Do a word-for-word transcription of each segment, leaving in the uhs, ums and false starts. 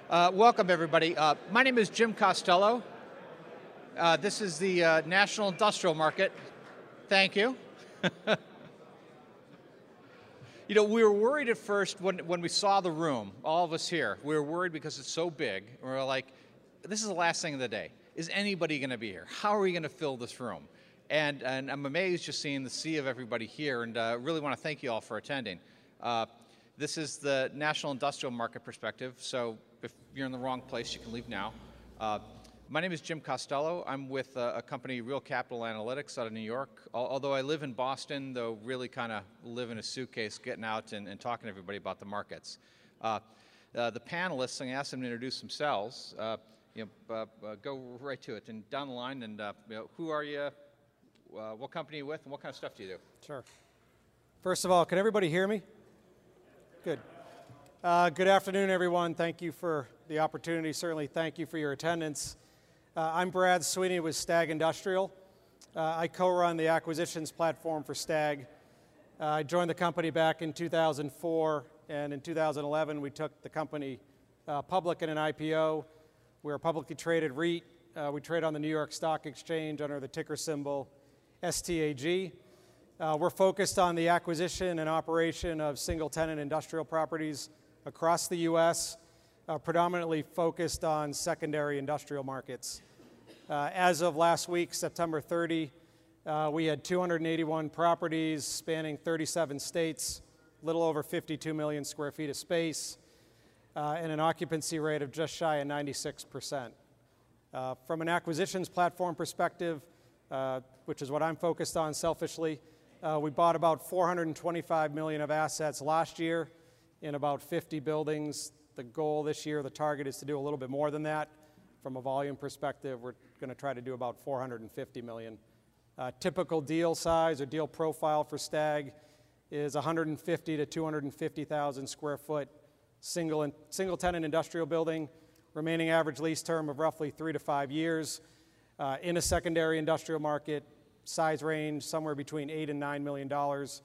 Uh, welcome, everybody. Uh, my name is Jim Costello. Uh, this is the uh, National Industrial Market. Thank you. You know, we were worried at first when, when we saw the room, all of us here. We were worried because it's so big. We were like, this is the last thing of the day. Is anybody going to be here? How are we going to fill this room? And, and I'm amazed just seeing the sea of everybody here, and uh, really want to thank you all for attending. Uh, this is the National Industrial Market Perspective, so if you're in the wrong place, you can leave now. Uh, my name is Jim Costello. I'm with a, a company, Real Capital Analytics, out of New York. Although I live in Boston, though really kind of live in a suitcase, getting out and, and talking to everybody about the markets. Uh, uh, the panelists, I'm going to ask them to introduce themselves. Uh, you know, uh, uh, go right to it and down the line. And uh, you know, who are you? Uh, what company are you with? And what kind of stuff do you do? Sure. First of all, can everybody hear me? Good. Uh, good afternoon, everyone. Thank you for the opportunity. Certainly, thank you for your attendance. Uh, I'm Brad Sweeney with STAG Industrial. Uh, I co-run the acquisitions platform for STAG. Uh, I joined the company back in two thousand four, and in two thousand eleven, we took the company uh, public in an I P O. We're a publicly traded REIT. Uh, we trade on the New York Stock Exchange under the ticker symbol S T A G. Uh, we're focused on the acquisition and operation of single-tenant industrial properties across the U S, uh, predominantly focused on secondary industrial markets. Uh, as of last week, September thirtieth, uh, we had two hundred eighty-one properties spanning thirty-seven states, a little over fifty-two million square feet of space, uh, and an occupancy rate of just shy of ninety-six percent. Uh, from an acquisitions platform perspective, uh, which is what I'm focused on selfishly, uh, we bought about four hundred twenty-five million of assets last year in about fifty buildings. The goal this year, the target is to do a little bit more than that. From a volume perspective, we're going to try to do about four hundred fifty million. Uh, typical deal size or deal profile for STAG is one hundred fifty to two hundred fifty thousand square foot single, in, single tenant industrial building, remaining average lease term of roughly three to five years, uh, in a secondary industrial market, size range somewhere between eight and nine million dollars.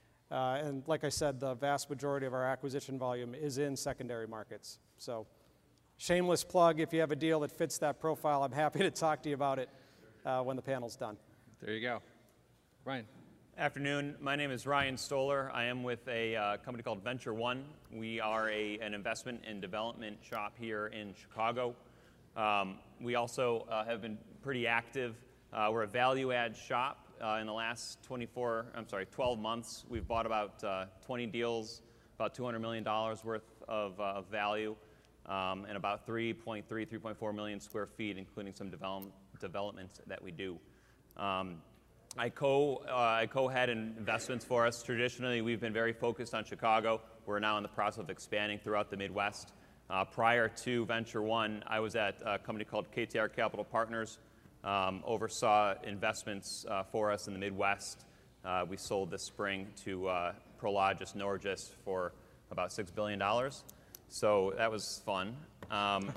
Uh, and like I said, the vast majority of our acquisition volume is in secondary markets. So, shameless plug, if you have a deal that fits that profile, I'm happy to talk to you about it uh, when the panel's done. There you go. Ryan. Afternoon. My name is Ryan Stoller. I am with a uh, company called Venture One. We are a, an investment and development shop here in Chicago. Um, we also uh, have been pretty active. Uh, we're a value add shop. Uh, in the last twenty-four, I'm sorry, twelve months, we've bought about uh, twenty deals, about two hundred million dollars worth of, uh, of value, um, and about three point three, three point four million square feet, including some develop, developments that we do. Um, I, co, uh, I co-head investments for us. Traditionally, we've been very focused on Chicago. We're now in the process of expanding throughout the Midwest. Uh, prior to Venture One, I was at a company called K T R Capital Partners. Um, oversaw investments uh, for us in the Midwest. Uh, we sold this spring to uh, Prologis Norgis for about six billion dollars. So that was fun. Um,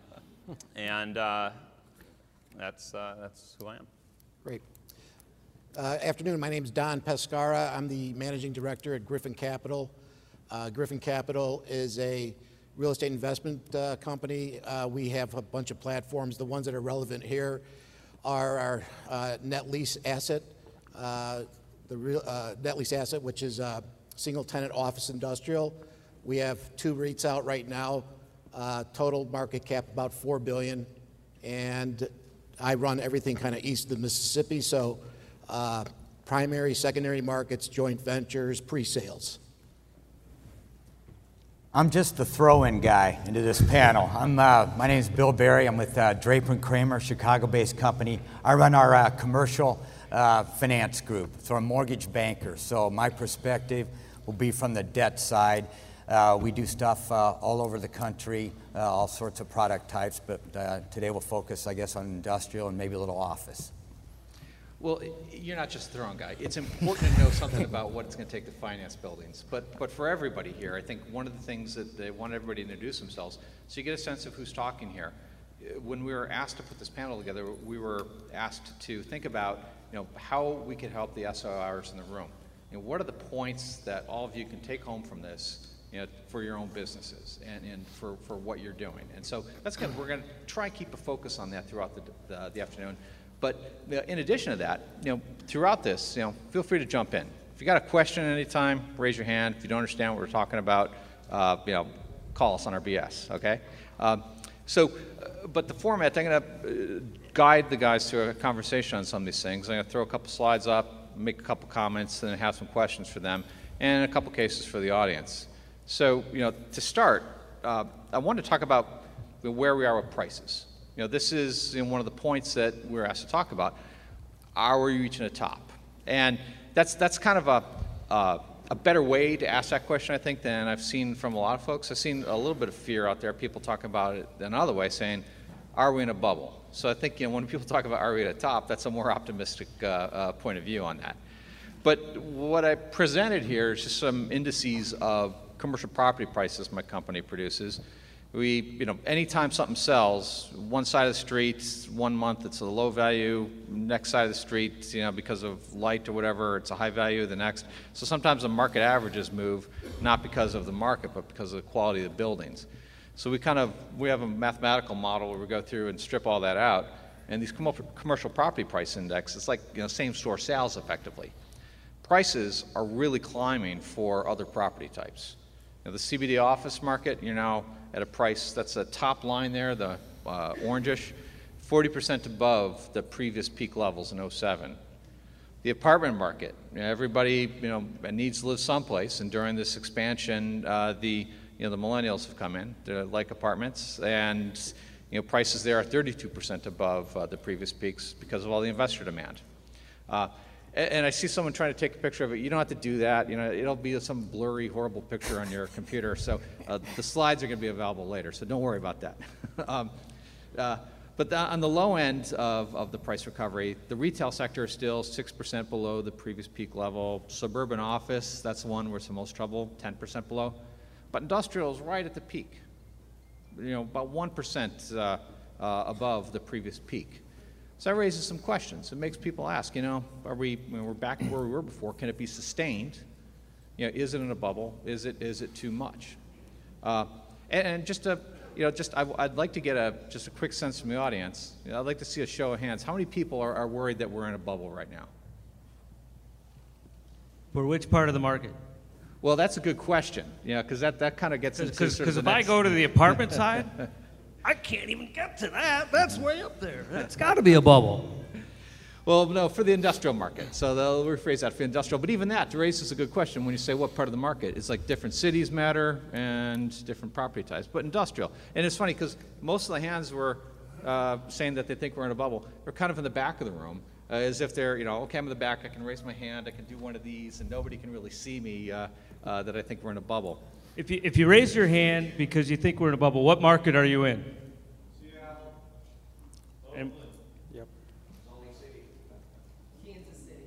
and uh, that's, uh, that's who I am. Great. Uh, afternoon, my name is Don Pescara. I'm the managing director at Griffin Capital. Uh, Griffin Capital is a real estate investment uh, company. Uh, we have a bunch of platforms. The ones that are relevant here are our uh, net lease asset, uh, the real, uh, net lease asset, which is uh, single tenant office industrial. We have two REITs out right now, uh, total market cap about four billion dollars, and I run everything kind of east of the Mississippi, so uh, primary, secondary markets, joint ventures, pre-sales. I'm just the throw-in guy into this panel. I'm, uh, my name is Bill Berry. I'm with uh, Draper and Kramer, Chicago-based company. I run our uh, commercial uh, finance group, so I'm a mortgage banker. So my perspective will be from the debt side. Uh, we do stuff uh, all over the country, uh, all sorts of product types, but uh, today we'll focus, I guess, on industrial and maybe a little office. Well, you're not just a throwing guy. It's important to know something about what it's going to take to finance buildings. But but for everybody here, I think one of the things that they want everybody to introduce themselves, so you get a sense of who's talking here. When we were asked to put this panel together, we were asked to think about, you know, how we could help the S O Rs in the room. You know, what are the points that all of you can take home from this you know, for your own businesses and, and for, for what you're doing. And so that's kind of, we're going to try and keep a focus on that throughout the, the, the afternoon. But you know, in addition to that, you know, throughout this, you know, feel free to jump in. If you got a question at any time, raise your hand. If you don't understand what we're talking about, uh, you know, call us on our B S, okay? Um, so, uh, but the format, I'm going to uh, guide the guys through a conversation on some of these things. I'm going to throw a couple slides up, make a couple comments, and then have some questions for them, and a couple cases for the audience. So, you know, to start, uh, I want to talk about where we are with prices. You know, this is you know, one of the points that we're asked to talk about. Are we reaching a top? And that's that's kind of a uh, a better way to ask that question, I think, than I've seen from a lot of folks. I've seen a little bit of fear out there. People talking about it another way, saying, "Are we in a bubble?" So I think you know when people talk about "Are we at a top?" that's a more optimistic uh, uh, point of view on that. But what I presented here is just some indices of commercial property prices my company produces. We, you know, anytime something sells, one side of the street, one month it's a low value, next side of the street, you know, because of light or whatever, it's a high value, the next. So sometimes the market averages move, not because of the market, but because of the quality of the buildings. So we kind of, we have a mathematical model where we go through and strip all that out. And these commercial property price index, it's like, you know, same store sales effectively. Prices are really climbing for other property types. You know, the C B D office market, you're now at a price, that's a top line there, the uh, orangish, forty percent above the previous peak levels in oh seven. The apartment market, you know, everybody you know, needs to live someplace, and during this expansion, uh, the, you know, the millennials have come in, they like apartments, and you know, prices there are thirty-two percent above uh, the previous peaks because of all the investor demand. Uh, And I see someone trying to take a picture of it. You don't have to do that. You know, it'll be some blurry, horrible picture on your computer. So uh, the slides are going to be available later. So don't worry about that. um, uh, but the, on the low end of, of the price recovery, the retail sector is still six percent below the previous peak level. Suburban office, that's the one where it's the most trouble, ten percent below. But industrial is right at the peak. You know, about one percent uh, uh, above the previous peak. So that raises some questions. It makes people ask, you know, are we, you know, we're back where we were before. Can it be sustained? You know, is it in a bubble? Is it, is it too much? Uh, and, and just to, you know, just, I, I'd like to get a, just a quick sense from the audience. You know, I'd like to see a show of hands. How many people are, are worried that we're in a bubble right now? For which part of the market? Well, that's a good question, you know, because that, that kind of gets into sort of Because the if I next- go to the apartment side, I can't even get to that. That's way up there. That's got to be a bubble. Well, no, for the industrial market. So they'll rephrase that for industrial. But even that raises a good question when you say what part of the market. It's like different cities matter and different property types. But industrial. And it's funny because most of the hands were uh, saying that they think we're in a bubble. They're kind of in the back of the room, uh, as if they're, you know, okay, I'm in the back. I can raise my hand. I can do one of these, and nobody can really see me uh, uh, that I think we're in a bubble. If you, if you raise your hand because you think we're in a bubble, what market are you in? Seattle. And, Yep. Kansas City.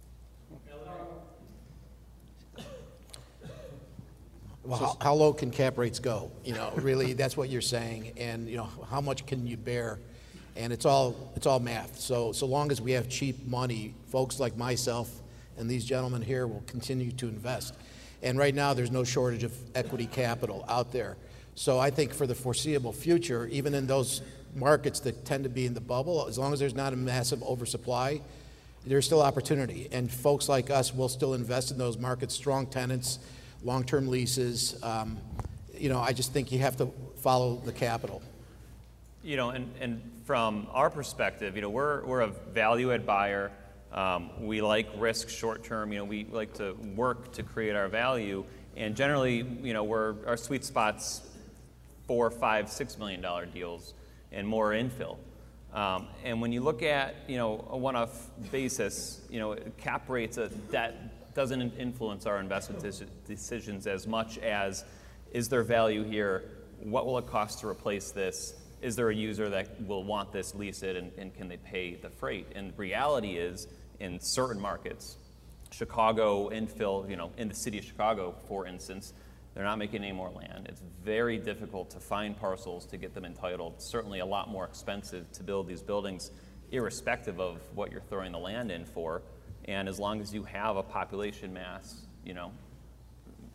Well, how, how low can cap rates go? You know, really, that's what you're saying. And, you know, how much can you bear? And it's all, it's all math. So, so long as we have cheap money, folks like myself and these gentlemen here will continue to invest. And right now, there's no shortage of equity capital out there. So I think for the foreseeable future, even in those markets that tend to be in the bubble, as long as there's not a massive oversupply, there's still opportunity. And folks like us will still invest in those markets, strong tenants, long-term leases. Um, you know, I just think you have to follow the capital. You know, and, and from our perspective, you know, we're, we're a value-add buyer. Um, we like risk short-term. You know, we like to work to create our value. And generally, you know, we're, our sweet spot's four, five, six million dollar deals and more infill. Um, and when you look at, you know, a one-off basis, you know, cap rates, uh, that doesn't influence our investment decisions as much as, is there value here? What will it cost to replace this? Is there a user that will want this, lease it, and, and can they pay the freight? And the reality is, in certain markets, Chicago infill, you know, in the city of Chicago, for instance, they're not making any more land. It's very difficult to find parcels to get them entitled. Certainly a lot more expensive to build these buildings, irrespective of what you're throwing the land in for. And as long as you have a population mass, you know,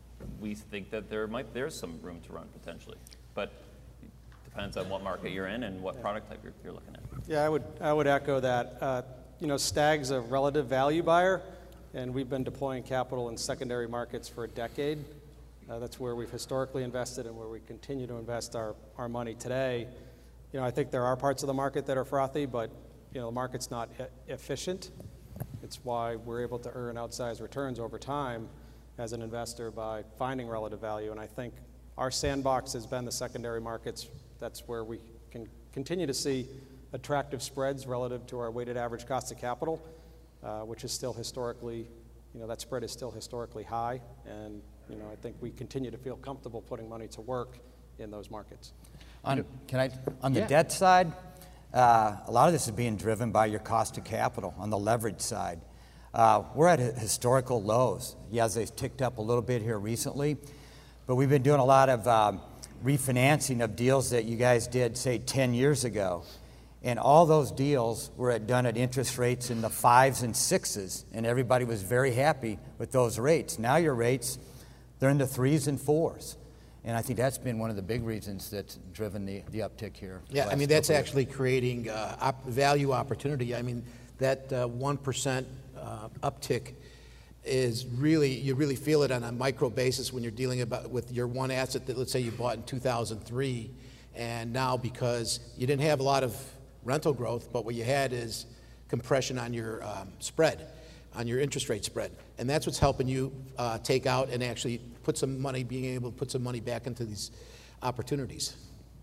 we think that there might there's some room to run potentially, but it depends on what market you're in and what product type you're, you're looking at. Yeah, I would I would echo that. Uh, you know, Stag's a relative value buyer, and we've been deploying capital in secondary markets for a decade. Uh, that's where we've historically invested and where we continue to invest our, our money today. You know, I think there are parts of the market that are frothy, but you know, the market's not e- efficient. It's why we're able to earn outsized returns over time as an investor by finding relative value. And I think our sandbox has been the secondary markets. That's where we can continue to see attractive spreads relative to our weighted average cost of capital, uh, which is still historically, you know, that spread is still historically high. And, you know, I think we continue to feel comfortable putting money to work in those markets. On, can I, on the Yeah. debt side, uh, a lot of this is being driven by your cost of capital on the leverage side. Uh, we're at historical lows. Yes, they've ticked up a little bit here recently, but we've been doing a lot of um, refinancing of deals that you guys did, say, ten years ago. And all those deals were at, done at interest rates in the fives and sixes, and everybody was very happy with those rates. Now your rates, they're in the threes and fours. And I think that's been one of the big reasons that's driven the, the uptick here. Yeah, I mean, that's actually creating uh, op- value opportunity. I mean, that uh, one percent uh, uptick is really, you really feel it on a micro basis when you're dealing about with your one asset that, let's say, you bought in two thousand three, and now because you didn't have a lot of rental growth, but what you had is compression on your um, spread, on your interest rate spread. And that's what's helping you uh, take out and actually put some money, being able to put some money back into these opportunities.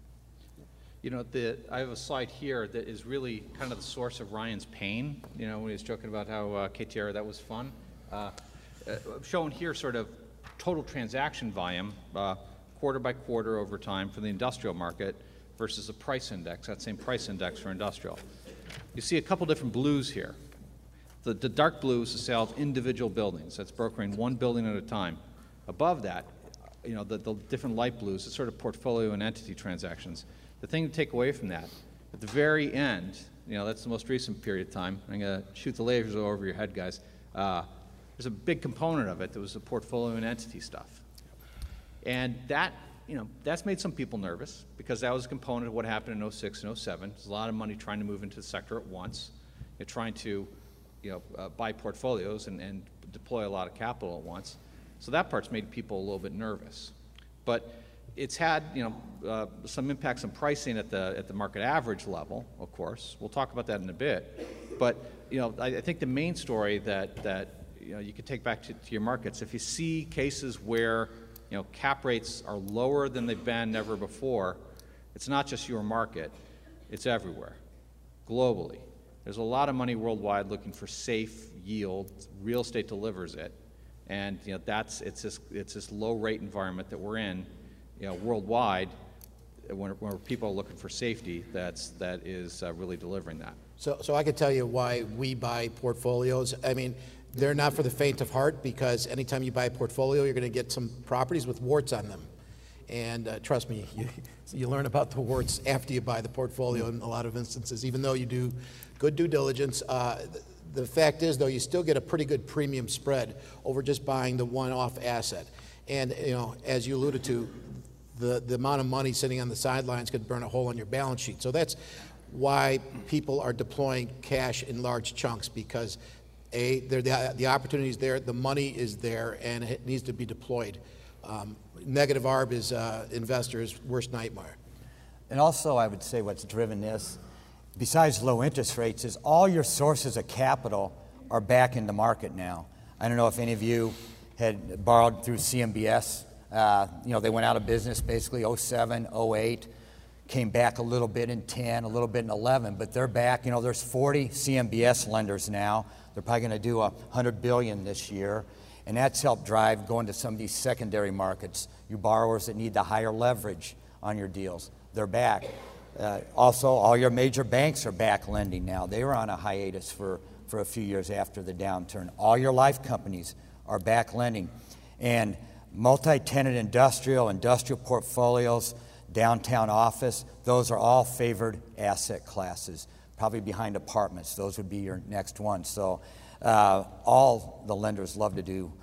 You know, the, I have a slide here that is really kind of the source of Ryan's pain, you know, when he was joking about how uh, K T R, that was fun. Uh, uh, shown here sort of total transaction volume, uh, quarter by quarter over time for the industrial market versus the price index, that same price index for industrial. You see a couple different blues here. The, the dark blue is the sale of individual buildings. That's brokering one building at a time. Above that, you know, the, the different light blues, it's sort of portfolio and entity transactions. The thing to take away from that, at the very end, you know, that's the most recent period of time. I'm going to shoot the lasers over your head, guys. Uh, there's a big component of it that was the portfolio and entity stuff. And that, you know, that's made some people nervous because that was a component of what happened in oh six and oh seven. There's a lot of money trying to move into the sector at once. You're trying to, you know, uh, buy portfolios and, and deploy a lot of capital at once. So that part's made people a little bit nervous. But it's had, you know, uh, some impacts on pricing at the at the market average level, of course. We'll talk about that in a bit. But, you know, I, I think the main story that, that you know, you can take back to, to your markets, if you see cases where, you know, cap rates are lower than they've been never before, it's not just your market, it's everywhere, globally. There's a lot of money worldwide looking for safe yield. Real estate delivers it. And, you know, that's, it's this, it's this low rate environment that we're in, you know, worldwide, when, when people are looking for safety, that's, that is uh, really delivering that. So, so I can tell you why we buy portfolios. I mean, they're not for the faint of heart because anytime you buy a portfolio, you're going to get some properties with warts on them. And uh, trust me, you, you learn about the warts after you buy the portfolio in a lot of instances, even though you do good due diligence. Uh, the fact is, though, you still get a pretty good premium spread over just buying the one-off asset. And, you know, as you alluded to, the, the amount of money sitting on the sidelines could burn a hole in your balance sheet. So that's why people are deploying cash in large chunks because, A, the, the opportunity is there, the money is there, and it needs to be deployed. Um, negative arb is uh, investors' worst nightmare. And also, I would say what's driven this, besides low interest rates, is all your sources of capital are back in the market now. I don't know if any of you had borrowed through C M B S. Uh, you know, they went out of business basically oh seven, oh eight, came back a little bit in ten, a little bit in eleven, but they're back. You know, there's forty C M B S lenders now. They're probably going to do a hundred billion this year, and that's helped drive going to some of these secondary markets. You borrowers that need the higher leverage on your deals, they're back. Uh, also, all your major banks are back lending now. They were on a hiatus for, for a few years after the downturn. All your life companies are back lending. And multi-tenant industrial, industrial portfolios, downtown office, those are all favored asset classes, probably behind apartments. Those would be your next ones. So uh, all the lenders love to do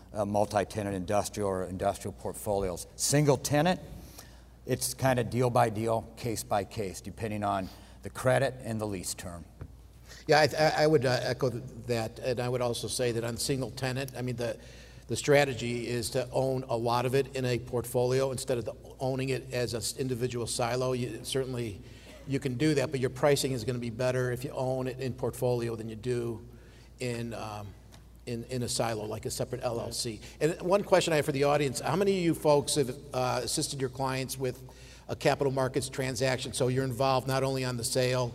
uh, multi-tenant industrial or industrial portfolios. Single tenant, it's kind of deal by deal, case by case, depending on the credit and the lease term. Yeah, I, I would uh, echo that, and I would also say that on single tenant, I mean, the, the strategy is to own a lot of it in a portfolio instead of the, owning it as an individual silo. You, certainly, you can do that, but your pricing is going to be better if you own it in portfolio than you do in, um, in, in a silo, like a separate L L C. And one question I have for the audience, how many of you folks have uh, assisted your clients with a capital markets transaction? So you're involved not only on the sale,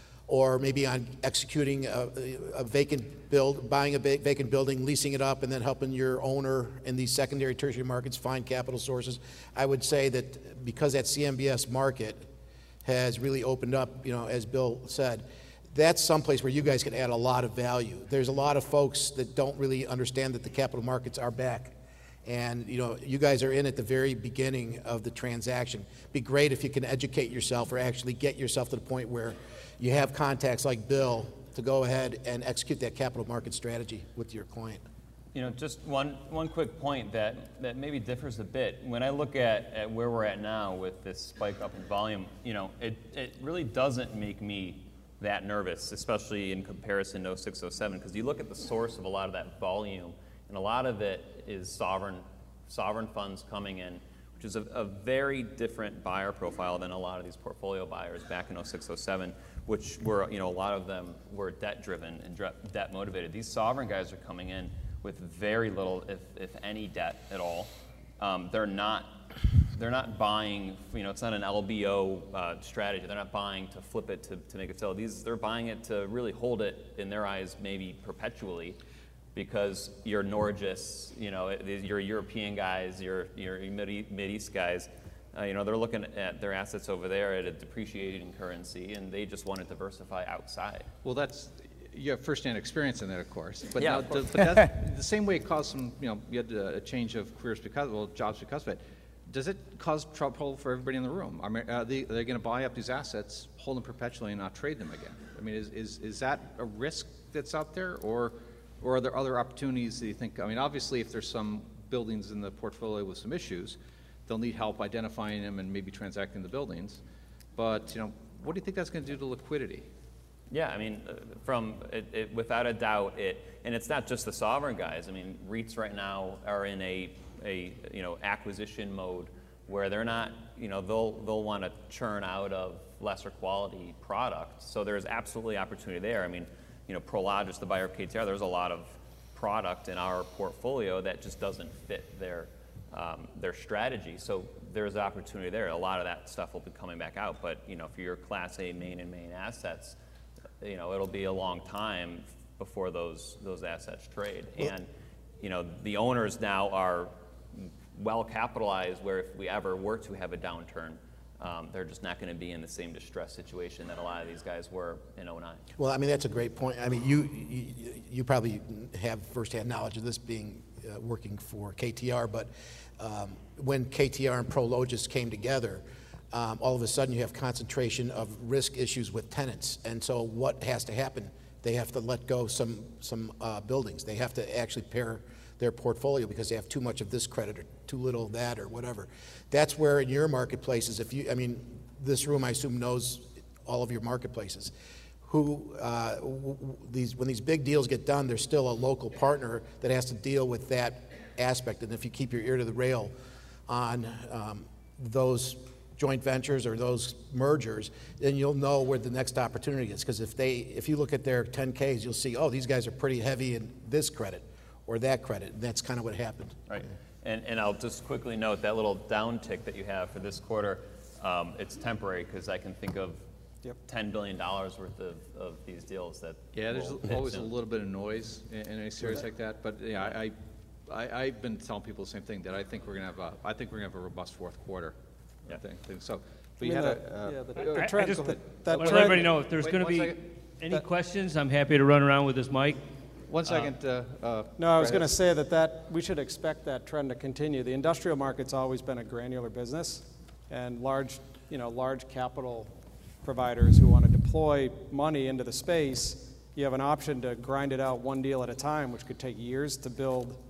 or maybe on executing a, a vacant build, buying a vacant building, leasing it up, and then helping your owner in these secondary, tertiary markets find capital sources. I would say that because that C M B S market has really opened up, you know, as Bill said, that's someplace where you guys can add a lot of value. There's a lot of folks that don't really understand that the capital markets are back. And, you know, you guys are in at the very beginning of the transaction. Be great if you can educate yourself or actually get yourself to the point where you have contacts like Bill to go ahead and execute that capital market strategy with your client. You know, just one, one quick point that, that maybe differs a bit. When I look at, at where we're at now with this spike up in volume, you know, it, it really doesn't make me that nervous, especially in comparison to oh six, oh seven, because you look at the source of a lot of that volume, and a lot of it is sovereign, sovereign funds coming in, which is a, a very different buyer profile than a lot of these portfolio buyers back in oh six, oh seven, which were, you know, a lot of them were debt driven and debt motivated. These sovereign guys are coming in with very little, if, if any, debt at all. Um, they're not, they're not buying, you know, it's not an L B O uh, strategy. They're not buying to flip it to, to make it sell. These, they're buying it to really hold it, in their eyes, maybe perpetually, because you're Norgis, you know, you're European guys, you're, you're Mid-East guys, uh, you know, they're looking at their assets over there at a depreciating currency, and they just want to diversify outside. Well, that's, you have firsthand experience in that, of course. But, Yeah, now, of course. but that's, the same way it caused some, you know, you had a change of careers because, well, jobs because of it. Does it cause trouble for everybody in the room? Are they, are they going to buy up these assets, hold them perpetually, and not trade them again? I mean, is, is, is that a risk that's out there, or, or are there other opportunities that you think? I mean, obviously, if there's some buildings in the portfolio with some issues, they'll need help identifying them and maybe transacting the buildings. But, you know, what do you think that's going to do to liquidity? Yeah, I mean, uh, from it, it, without a doubt, it, and it's not just the sovereign guys. I mean, REITs right now are in a, a you know, acquisition mode where they're not, you know, they'll they'll want to churn out of lesser quality product. So there's absolutely opportunity there. I mean, you know, Prologis, the buyer of K T R, there's a lot of product in our portfolio that just doesn't fit their um, their strategy. So there's opportunity there. A lot of that stuff will be coming back out. But, you know, for your Class A main and main assets, you know, it'll be a long time before those those assets trade. And, you know, the owners now are well capitalized, where if we ever were to have a downturn, um, they're just not going to be in the same distress situation that a lot of these guys were in oh nine. Well, I mean, that's a great point. I mean, you you, you probably have firsthand knowledge of this, being uh, working for K T R, but um, when K T R and Prologis came together, um, all of a sudden you have concentration of risk issues with tenants. And so what has to happen? They have to let go some, some uh, buildings. They have to actually pare their portfolio because they have too much of this credit or too little of that or whatever. That's where in your marketplaces, if you, I mean, this room I assume knows all of your marketplaces. Who, uh, w- w- these, when these big deals get done, there's still a local partner that has to deal with that aspect. And if you keep your ear to the rail on um, those joint ventures or those mergers, then you'll know where the next opportunity is. Because if they, if you look at their ten Ks, you'll see, oh, these guys are pretty heavy in this credit or that credit. And that's kind of what happened. Right. And, and I'll just quickly note that little downtick that you have for this quarter, um, it's temporary, because I can think of yep. ten billion dollars worth of, of these deals that Yeah, there's will always hit a soon. little bit of noise in, in a series like that. But yeah, I, I, I've been telling people the same thing, that I think we're gonna have a, I think we're gonna have a robust fourth quarter. I Yeah. think, think so. But I you mean, had the- a, uh, yeah, the- uh, the I- I trend- just- that- that Let trend- everybody know if there's Wait, going to one be second. any That- questions, I'm happy to run around with this mic. one second. Uh, uh, No, I was Brad. going to say that, that we should expect that trend to continue. The industrial market's always been a granular business, and large, you know, large capital providers who want to deploy money into the space, you have an option to grind it out one deal at a time, which could take years to build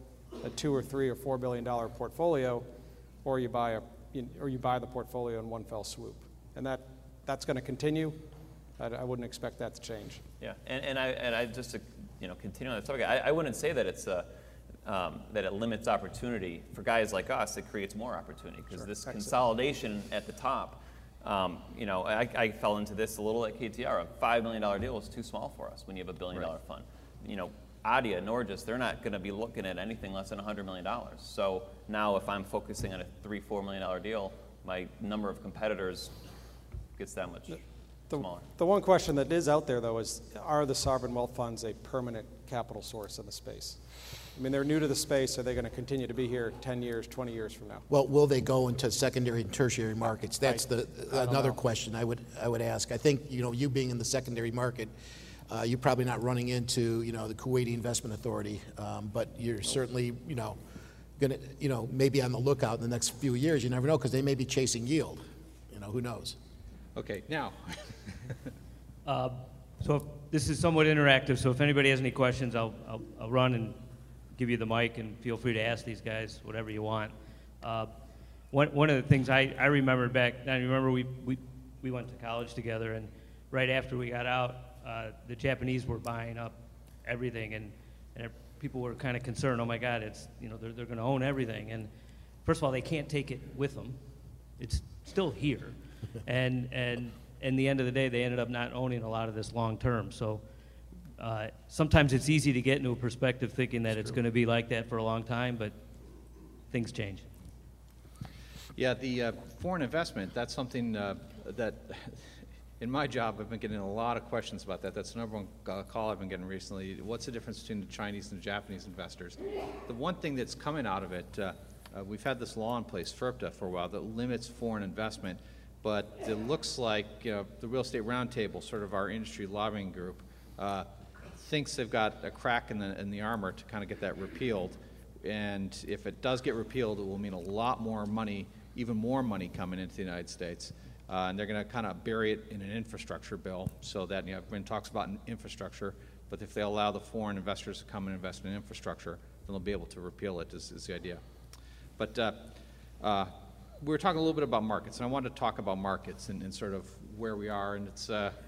a two or three or four billion dollar portfolio, or you buy a you, or you buy the portfolio in one fell swoop, and that that's going to continue. I, I wouldn't expect that to change. Yeah, and, and I and I just to, you know continue on the topic. I, I wouldn't say that it's a um, that it limits opportunity for guys like us. It creates more opportunity because Sure. this Excellent. consolidation at the top. Um, you know, I, I fell into this a little at K T R. A five million dollar deal was too small for us when you have a billion dollar fund. You know, Adia, Norges, they're not going to be looking at anything less than one hundred million dollars. So now if I'm focusing on a three, four million dollar deal, my number of competitors gets that much The, smaller. the one question that is out there, though, is are the sovereign wealth funds a permanent capital source in the space? I mean, they're new to the space. Are they going to continue to be here ten years, twenty years from now? Well, will they go into secondary and tertiary markets? That's I- the I don't another know. question I would I would ask. I think, you know, you being in the secondary market, uh, you're probably not running into, you know, the Kuwaiti Investment Authority, um, but you're certainly, you know, gonna, you know, maybe on the lookout in the next few years. You never know, because they may be chasing yield. You know, who knows? Okay, now, Uh, So if, this is somewhat interactive, so if anybody has any questions, I'll, I'll, I'll run and give you the mic, and feel free to ask these guys whatever you want. Uh, one, one of the things I, I remember back, I remember we, we, we went to college together, and right after we got out, uh, the Japanese were buying up everything, and, and people were kind of concerned, oh my God, it's, you know, they're, they're going to own everything. And first of all, they can't take it with them. It's still here. and, and, in the end of the day, they ended up not owning a lot of this long term. So uh, sometimes it's easy to get into a perspective thinking that it's going to be like that for a long time, but things change. yeah, the uh, foreign investment, that's something uh, that, in my job, I've been getting a lot of questions about that. That's the number one uh, call I've been getting recently. What's the difference between the Chinese and the Japanese investors? The one thing that's coming out of it, uh, uh, we've had this law in place, FIRPTA, for a while, that limits foreign investment. But it looks like, you know, the Real Estate Roundtable, sort of our industry lobbying group, uh, thinks they've got a crack in the in the armor to kind of get that repealed. And if it does get repealed, it will mean a lot more money, even more money coming into the United States. Uh, and they're going to kind of bury it in an infrastructure bill, so that, you know, everyone talks about infrastructure, but if they allow the foreign investors to come and invest in infrastructure, then they'll be able to repeal it, is, is the idea. But uh, uh, we were talking a little bit about markets, and I wanted to talk about markets and, and sort of where we are. And it's, uh,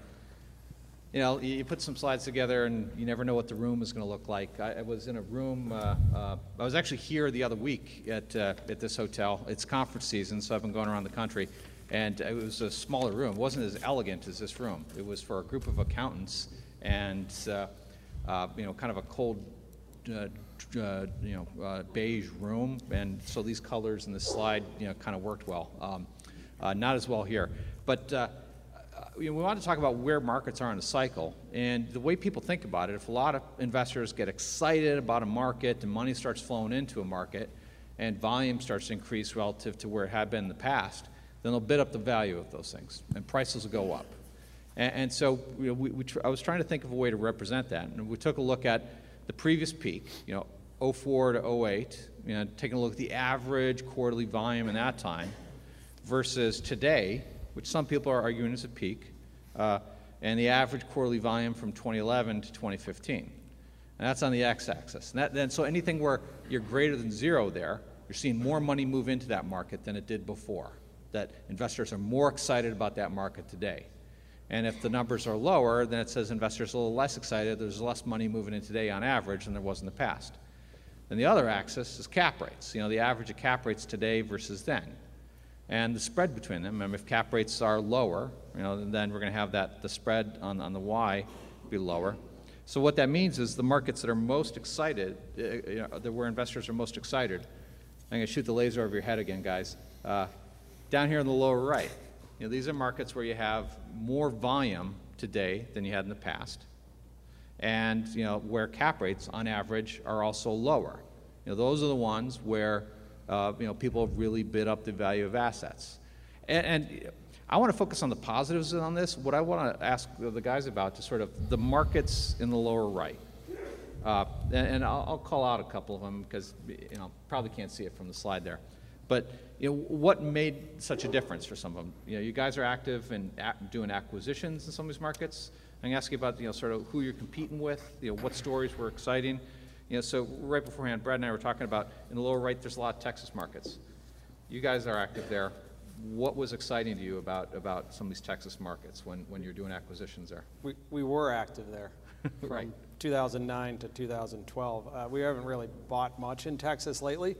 you know, you put some slides together, and you never know what the room is going to look like. I, I was in a room. Uh, uh, I was actually here the other week at uh, at this hotel. It's conference season, so I've been going around the country, and it was a smaller room. It wasn't as elegant as this room. It was for a group of accountants, and uh, uh, you know, kind of a cold. Uh, Uh, you know, uh, beige room, and so these colors in this slide, you know, kind of worked well. Um, uh, not as well here, but uh, uh, you know, we want to talk about where markets are in the cycle, and the way people think about it. If a lot of investors get excited about a market, and money starts flowing into a market, and volume starts to increase relative to where it had been in the past, then they'll bid up the value of those things, and prices will go up. And, and so, you know, we, we tr I was trying to think of a way to represent that, and we took a look at the previous peak, you know, oh four to oh eight, you know, taking a look at the average quarterly volume in that time versus today, which some people are arguing is a peak, uh, and the average quarterly volume from twenty eleven to twenty fifteen. And that's on the x-axis. And that, then, so anything where you're greater than zero there, you're seeing more money move into that market than it did before, that investors are more excited about that market today. And if the numbers are lower, then it says investors are a little less excited. There's less money moving in today on average than there was in the past. Then the other axis is cap rates, you know, the average of cap rates today versus then. And the spread between them. Remember, if cap rates are lower, you know, then we're going to have that, the spread on, on the Y be lower. So what that means is the markets that are most excited, uh, you know, that where investors are most excited, I'm going to shoot the laser over your head again, guys. Uh, down here in the lower right, you know, these are markets where you have more volume today than you had in the past, and you know, where cap rates on average are also lower. You know, those are the ones where uh, you know, people have really bid up the value of assets. And, and I want to focus on the positives on this. What I want to ask the guys about is sort of the markets in the lower right. Uh, and and I'll, I'll call out a couple of them because, you know, probably can't see it from the slide there. But you know, what made such a difference for some of them? You know, you guys are active in doing acquisitions in some of these markets. I'm going to ask you about, you know, sort of who you're competing with, you know, what stories were exciting. You know, so right beforehand, Brad and I were talking about, in the lower right, there's a lot of Texas markets. You guys are active there. What was exciting to you about, about some of these Texas markets when, when you're doing acquisitions there? We, we were active there from Right. two thousand nine to two thousand twelve. Uh, we haven't really bought much in Texas lately,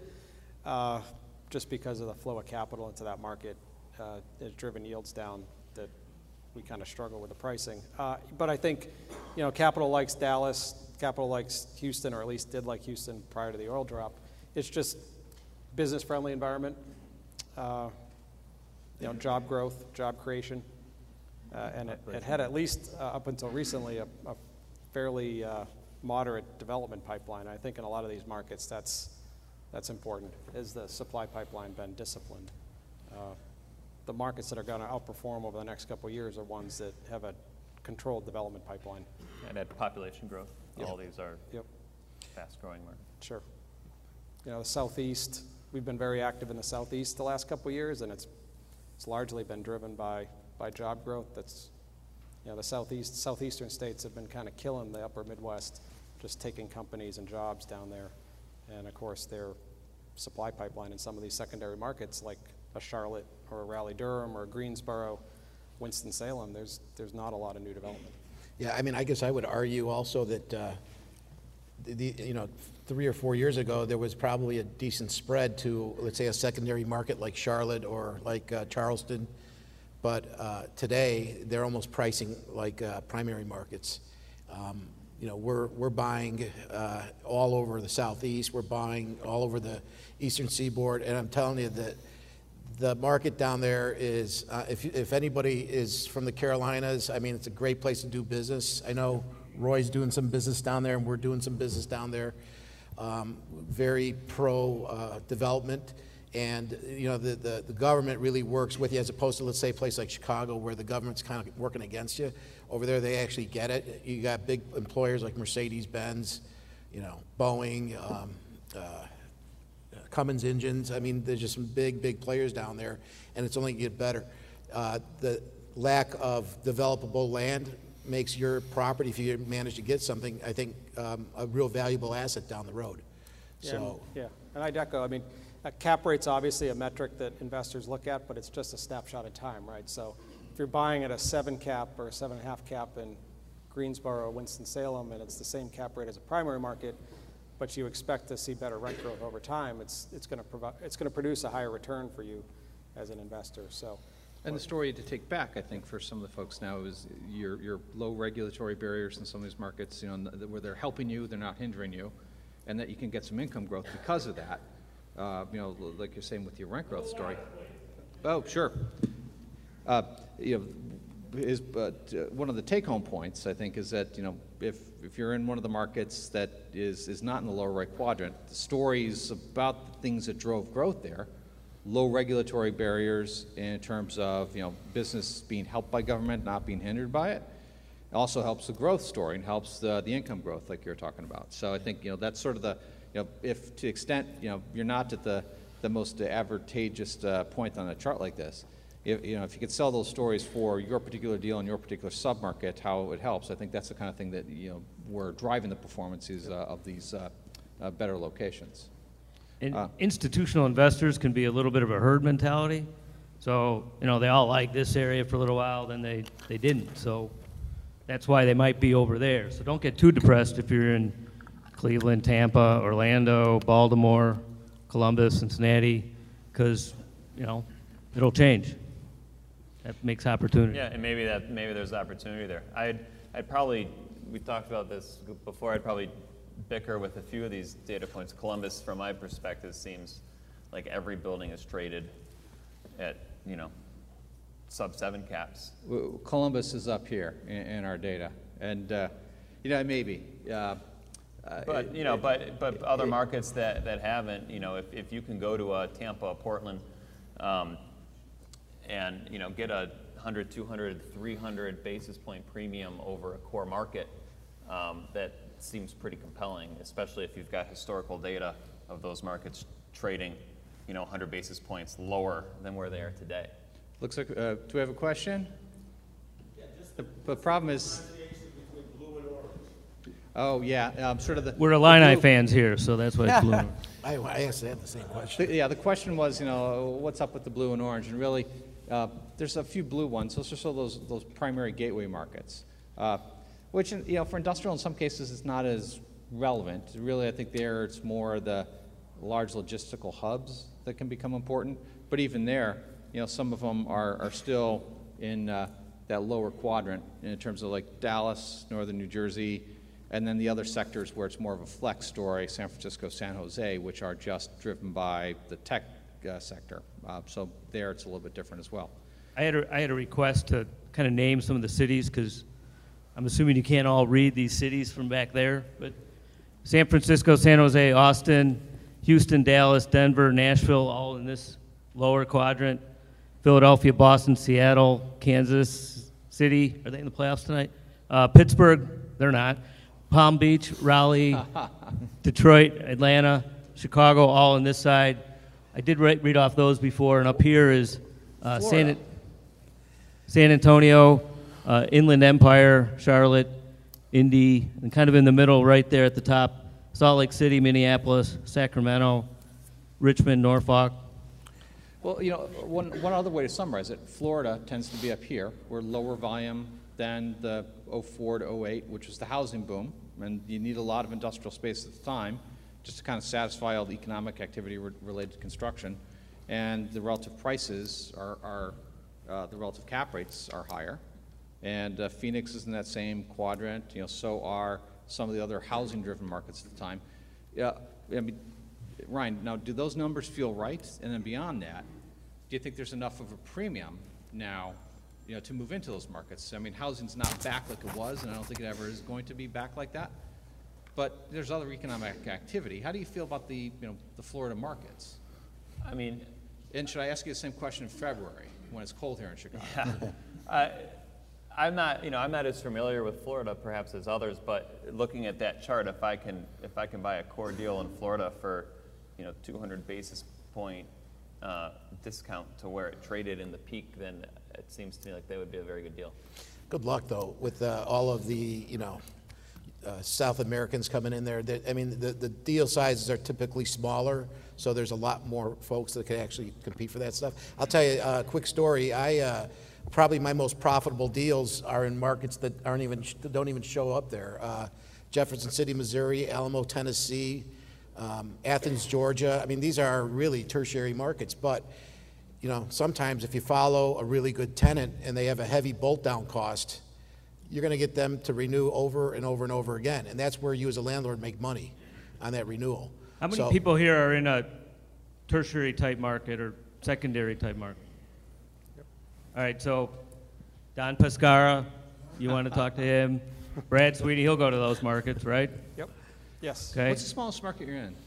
uh, just because of the flow of capital into that market uh, has driven yields down that we kind of struggle with the pricing. Uh, but I think, you know, capital likes Dallas, capital likes Houston, or at least did like Houston prior to the oil drop. It's just business-friendly environment, uh, you know, job growth, job creation. Uh, and it, it had at least, uh, up until recently, a, a fairly uh, moderate development pipeline. I think in a lot of these markets, that's that's important. Is the supply pipeline been disciplined? Uh, the markets that are going to outperform over the next couple of years are ones that have a controlled development pipeline. And at population growth, Yep. all these are Yep, fast-growing markets. sure. You know, the Southeast, we've been very active in the Southeast the last couple of years, and it's it's largely been driven by by job growth. That's, you know, the Southeast, Southeastern states have been kind of killing the upper Midwest, just taking companies and jobs down there. And of course, their supply pipeline in some of these secondary markets, like a Charlotte or a Raleigh-Durham or a Greensboro, Winston-Salem, there's, there's not a lot of new development. Yeah, I mean, I guess I would argue also that, uh, the, the- you know, three or four years ago, there was probably a decent spread to, let's say, a secondary market like Charlotte or like uh, Charleston. But uh, today, they're almost pricing like uh, primary markets. Um, You know, we're, we're buying uh, all over the Southeast, we're buying all over the Eastern Seaboard, and I'm telling you that the market down there is, uh, if, if anybody is from the Carolinas, I mean, it's a great place to do business. I know Roy's doing some business down there, and we're doing some business down there. Um, very pro uh, development, and you know, the, the, the government really works with you, as opposed to, let's say, a place like Chicago where the government's kind of working against you. Over there, they actually get it. You got big employers like Mercedes-Benz, you know, Boeing, um, uh, Cummins engines. I mean, there's just some big, big players down there, and it's only going to get better. Uh, the lack of developable land makes your property, if you manage to get something, I think, um, a real valuable asset down the road. Yeah, So, yeah, and I'd echo, I mean, uh, cap rate's obviously a metric that investors look at, but it's just a snapshot in time, right? So if you're buying at a seven cap or a seven and a half cap in Greensboro or Winston-Salem, and it's the same cap rate as a primary market, but you expect to see better rent growth over time, it's it's going to provide it's going to produce a higher return for you as an investor. So, And the story to take back, I think, for some of the folks now is your, your low regulatory barriers in some of these markets, you know, where they're helping you, they're not hindering you, and that you can get some income growth because of that. Uh, you know, like you're saying with your rent growth story. Oh, sure. Uh, you know, is but uh, one of the take-home points, I think, is that, you know, if if you're in one of the markets that is is not in the lower right quadrant, the stories about the things that drove growth there, low regulatory barriers in terms of, you know, business being helped by government, not being hindered by it, it also helps the growth story and helps the the income growth, like you're talking about. So I think, you know, that's sort of the, you know, if to the extent, you know, you're not at the the most advantageous uh, point on a chart like this. If, you know, if you could sell those stories for your particular deal in your particular submarket, how it helps, I think that's the kind of thing that, you know, we're driving the performances uh, of these uh, uh, better locations. And Uh, institutional investors can be a little bit of a herd mentality. So, you know, they all like this area for a little while, then they, they didn't. So that's why they might be over there. So don't get too depressed if you're in Cleveland, Tampa, Orlando, Baltimore, Columbus, Cincinnati, because, you know, it'll change. That makes opportunity. Yeah, and maybe that maybe there's opportunity there. I'd I'd probably, we talked about this before, I'd probably bicker with a few of these data points. Columbus, from my perspective, seems like every building is traded at, you know, sub seven caps. W- Columbus is up here in, in our data, and uh, you know, maybe. Uh, uh, But, it- you know, it- but but other it- markets that, that haven't, you know, if, if you can go to a Tampa, Portland, um, and, you know, get a one hundred, two hundred, three hundred basis point premium over a core market, um, that seems pretty compelling, especially if you've got historical data of those markets trading, you know, one hundred basis points lower than where they are today. Looks like, uh, do we have a question? The, the problem is, Oh, yeah, um, sort of the... We're the Illini blue- fans here, so that's why it's blue. and orange. I, I actually had the same question. The- Yeah, the question was, you know, what's up with the blue and orange? And really, uh, there's a few blue ones. Those are still those those primary gateway markets, uh, which, you know, for industrial in some cases it's not as relevant. Really, I think there it's more the large logistical hubs that can become important. But even there, you know, some of them are are still in uh, that lower quadrant in terms of like Dallas, northern New Jersey. And then the other sectors where it's more of a flex story, San Francisco, San Jose, which are just driven by the tech uh, sector. Uh, so there it's a little bit different as well. I had a, I had a request to kind of name some of the cities because I'm assuming you can't all read these cities from back there. But San Francisco, San Jose, Austin, Houston, Dallas, Denver, Nashville, all in this lower quadrant. Philadelphia, Boston, Seattle, Kansas City. Are they in the playoffs tonight? Uh, Pittsburgh, they're not. Palm Beach, Raleigh, Detroit, Atlanta, Chicago, all on this side. I did re- read off those before, and up here is uh, San, San Antonio, uh, Inland Empire, Charlotte, Indy, and kind of in the middle right there at the top, Salt Lake City, Minneapolis, Sacramento, Richmond, Norfolk. Well, you know, one, one other way to summarize it, Florida tends to be up here. We're lower volume than the oh four to oh eight, which was the housing boom, and you need a lot of industrial space at the time just to kind of satisfy all the economic activity re- related to construction. And the relative prices are, are uh, the relative cap rates are higher. And uh, Phoenix is in that same quadrant, you know, so are some of the other housing-driven markets at the time. Yeah, I mean, Ryan, now do those numbers feel right? And then beyond that, do you think there's enough of a premium now, you know, to move into those markets? I mean, housing's not back like it was, and I don't think it ever is going to be back like that. But there's other economic activity. How do you feel about the, you know, the Florida markets? I mean, And should I ask you the same question in February when it's cold here in Chicago? I, I'm not, you know, I'm not as familiar with Florida perhaps as others, but looking at that chart, if I can, if I can buy a core deal in Florida for, you know, two hundred basis point uh, discount to where it traded in the peak, then it seems to me like that would be a very good deal. Good luck, though, with uh, all of the, you know, uh, South Americans coming in there. That- I mean, the, the deal sizes are typically smaller, so there's a lot more folks that can actually compete for that stuff. I'll tell you a quick story. I uh, probably my most profitable deals are in markets that aren't even that don't even show up there. Uh, Jefferson City, Missouri, Alamo, Tennessee, um, Athens, Georgia. I mean, these are really tertiary markets, but you know, sometimes if you follow a really good tenant and they have a heavy bolt down cost, you're going to get them to renew over and over and over again. And that's where you as a landlord make money on that renewal. How many So- people here are in a tertiary type market or secondary type market? All right, so Don Pescara, you want to talk to him? Brad Sweeney, he'll go to those markets, right? Yep. Yes. Okay. What's the smallest market you're in?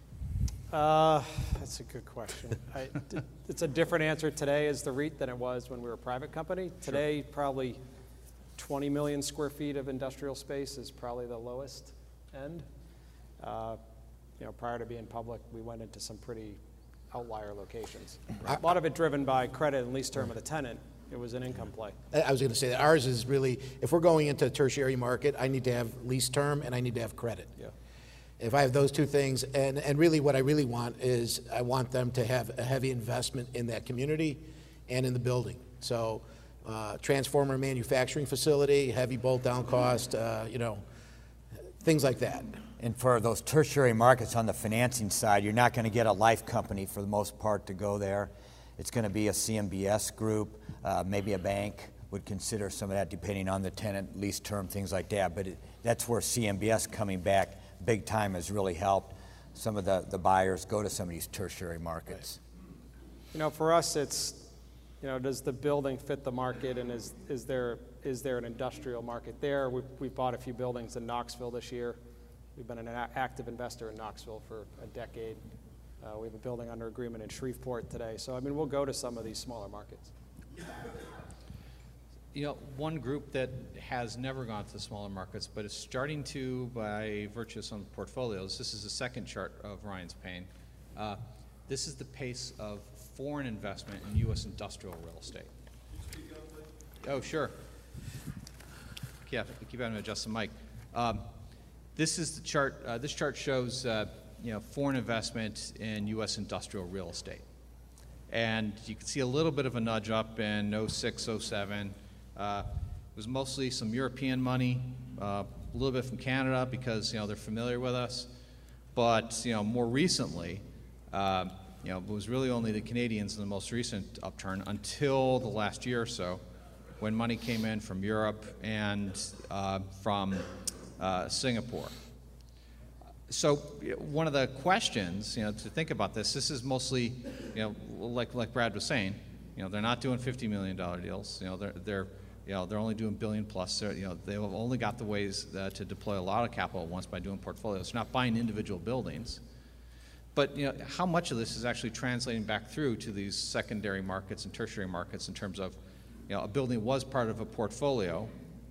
Uh, that's a good question. I, d- it's a different answer today as the REIT than it was when we were a private company. Today, probably twenty million square feet of industrial space is probably the lowest end. Uh, you know, prior to being public, we went into some pretty outlier locations. A lot of it driven by credit and lease term of the tenant. It was an income play. I I was going to say that ours is really, if we're going into a tertiary market, I need to have lease term and I need to have credit. Yeah. If I have those two things, and, and really what I really want is I want them to have a heavy investment in that community and in the building. So uh, transformer manufacturing facility, heavy bolt down cost, uh, you know, things like that. And for those tertiary markets on the financing side, you're not going to get a life company for the most part to go there. It's going to be a C M B S group, uh, maybe a bank would consider some of that depending on the tenant, lease term, things like that. But it, that's where C M B S coming back big time has really helped some of the, the buyers go to some of these tertiary markets. You know, for us, it's, you know, does the building fit the market, and is is there is there an industrial market there? We've, we've bought a few buildings in Knoxville this year. We've been an a- active investor in Knoxville for a decade. Uh, we have a building under agreement in Shreveport today. So, I mean, we'll go to some of these smaller markets. You know, one group that has never gone to the smaller markets, but is starting to by virtue of some portfolios, this is the second chart of Ryan's pane. Uh, this is the pace of foreign investment in U S industrial real estate. Oh, sure. Yeah, keep having to adjust the mic. Um, This is the chart. Uh, this chart shows uh, you know, foreign investment in U S industrial real estate. And you can see a little bit of a nudge up in oh six, oh seven. Uh, it was mostly some European money, uh, a little bit from Canada because you know they're familiar with us. But you know more recently, uh, you know it was really only the Canadians in the most recent upturn until the last year or so, when money came in from Europe and uh, from uh, Singapore. So one of the questions, you know, to think about this, this is mostly, you know, like like Brad was saying, you know, they're not doing fifty million dollar deals. You know, they're they're you know they're only doing billion plus. They're, you know, they've only got the ways uh, to deploy a lot of capital at once by doing portfolios. They're not buying individual buildings. But you know, how much of this is actually translating back through to these secondary markets and tertiary markets in terms of, you know, a building was part of a portfolio,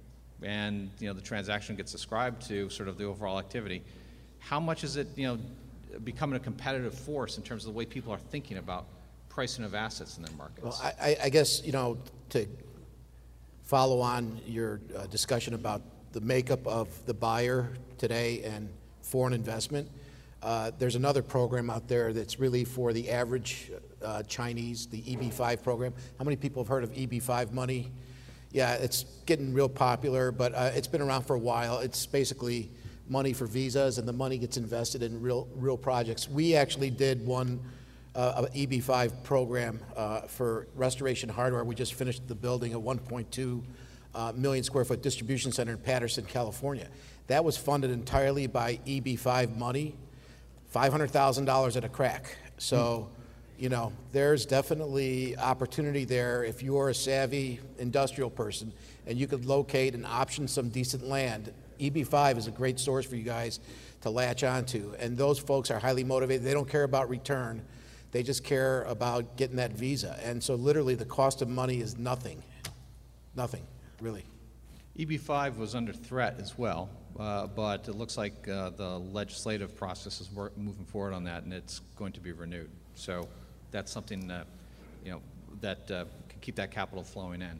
and you know the transaction gets ascribed to sort of the overall activity. How much is it, you know, becoming a competitive force in terms of the way people are thinking about pricing of assets in their markets? Well, I, I guess, you know, to follow on your uh, discussion about the makeup of the buyer today and foreign investment, uh, there's another program out there that's really for the average uh, Chinese, the E B five program. How many people have heard of E B five money? Yeah, it's getting real popular, but uh, it's been around for a while. It's basically money for visas, and the money gets invested in real real projects. We actually did one uh, E B five program uh, for Restoration Hardware. We just finished the building a one point two uh, million square foot distribution center in Patterson, California. That was funded entirely by E B five money, five hundred thousand dollars at a crack. So, you know, there's definitely opportunity there if you're a savvy industrial person and you could locate and option some decent land. E B five is a great source for you guys to latch onto, and those folks are highly motivated. They don't care about return. They just care about getting that visa. And so literally the cost of money is nothing. Nothing, really. E B five was under threat as well, uh, but it looks like uh, the legislative process is work, moving forward on that, and it's going to be renewed. So that's something that, you know, that uh, can keep that capital flowing in.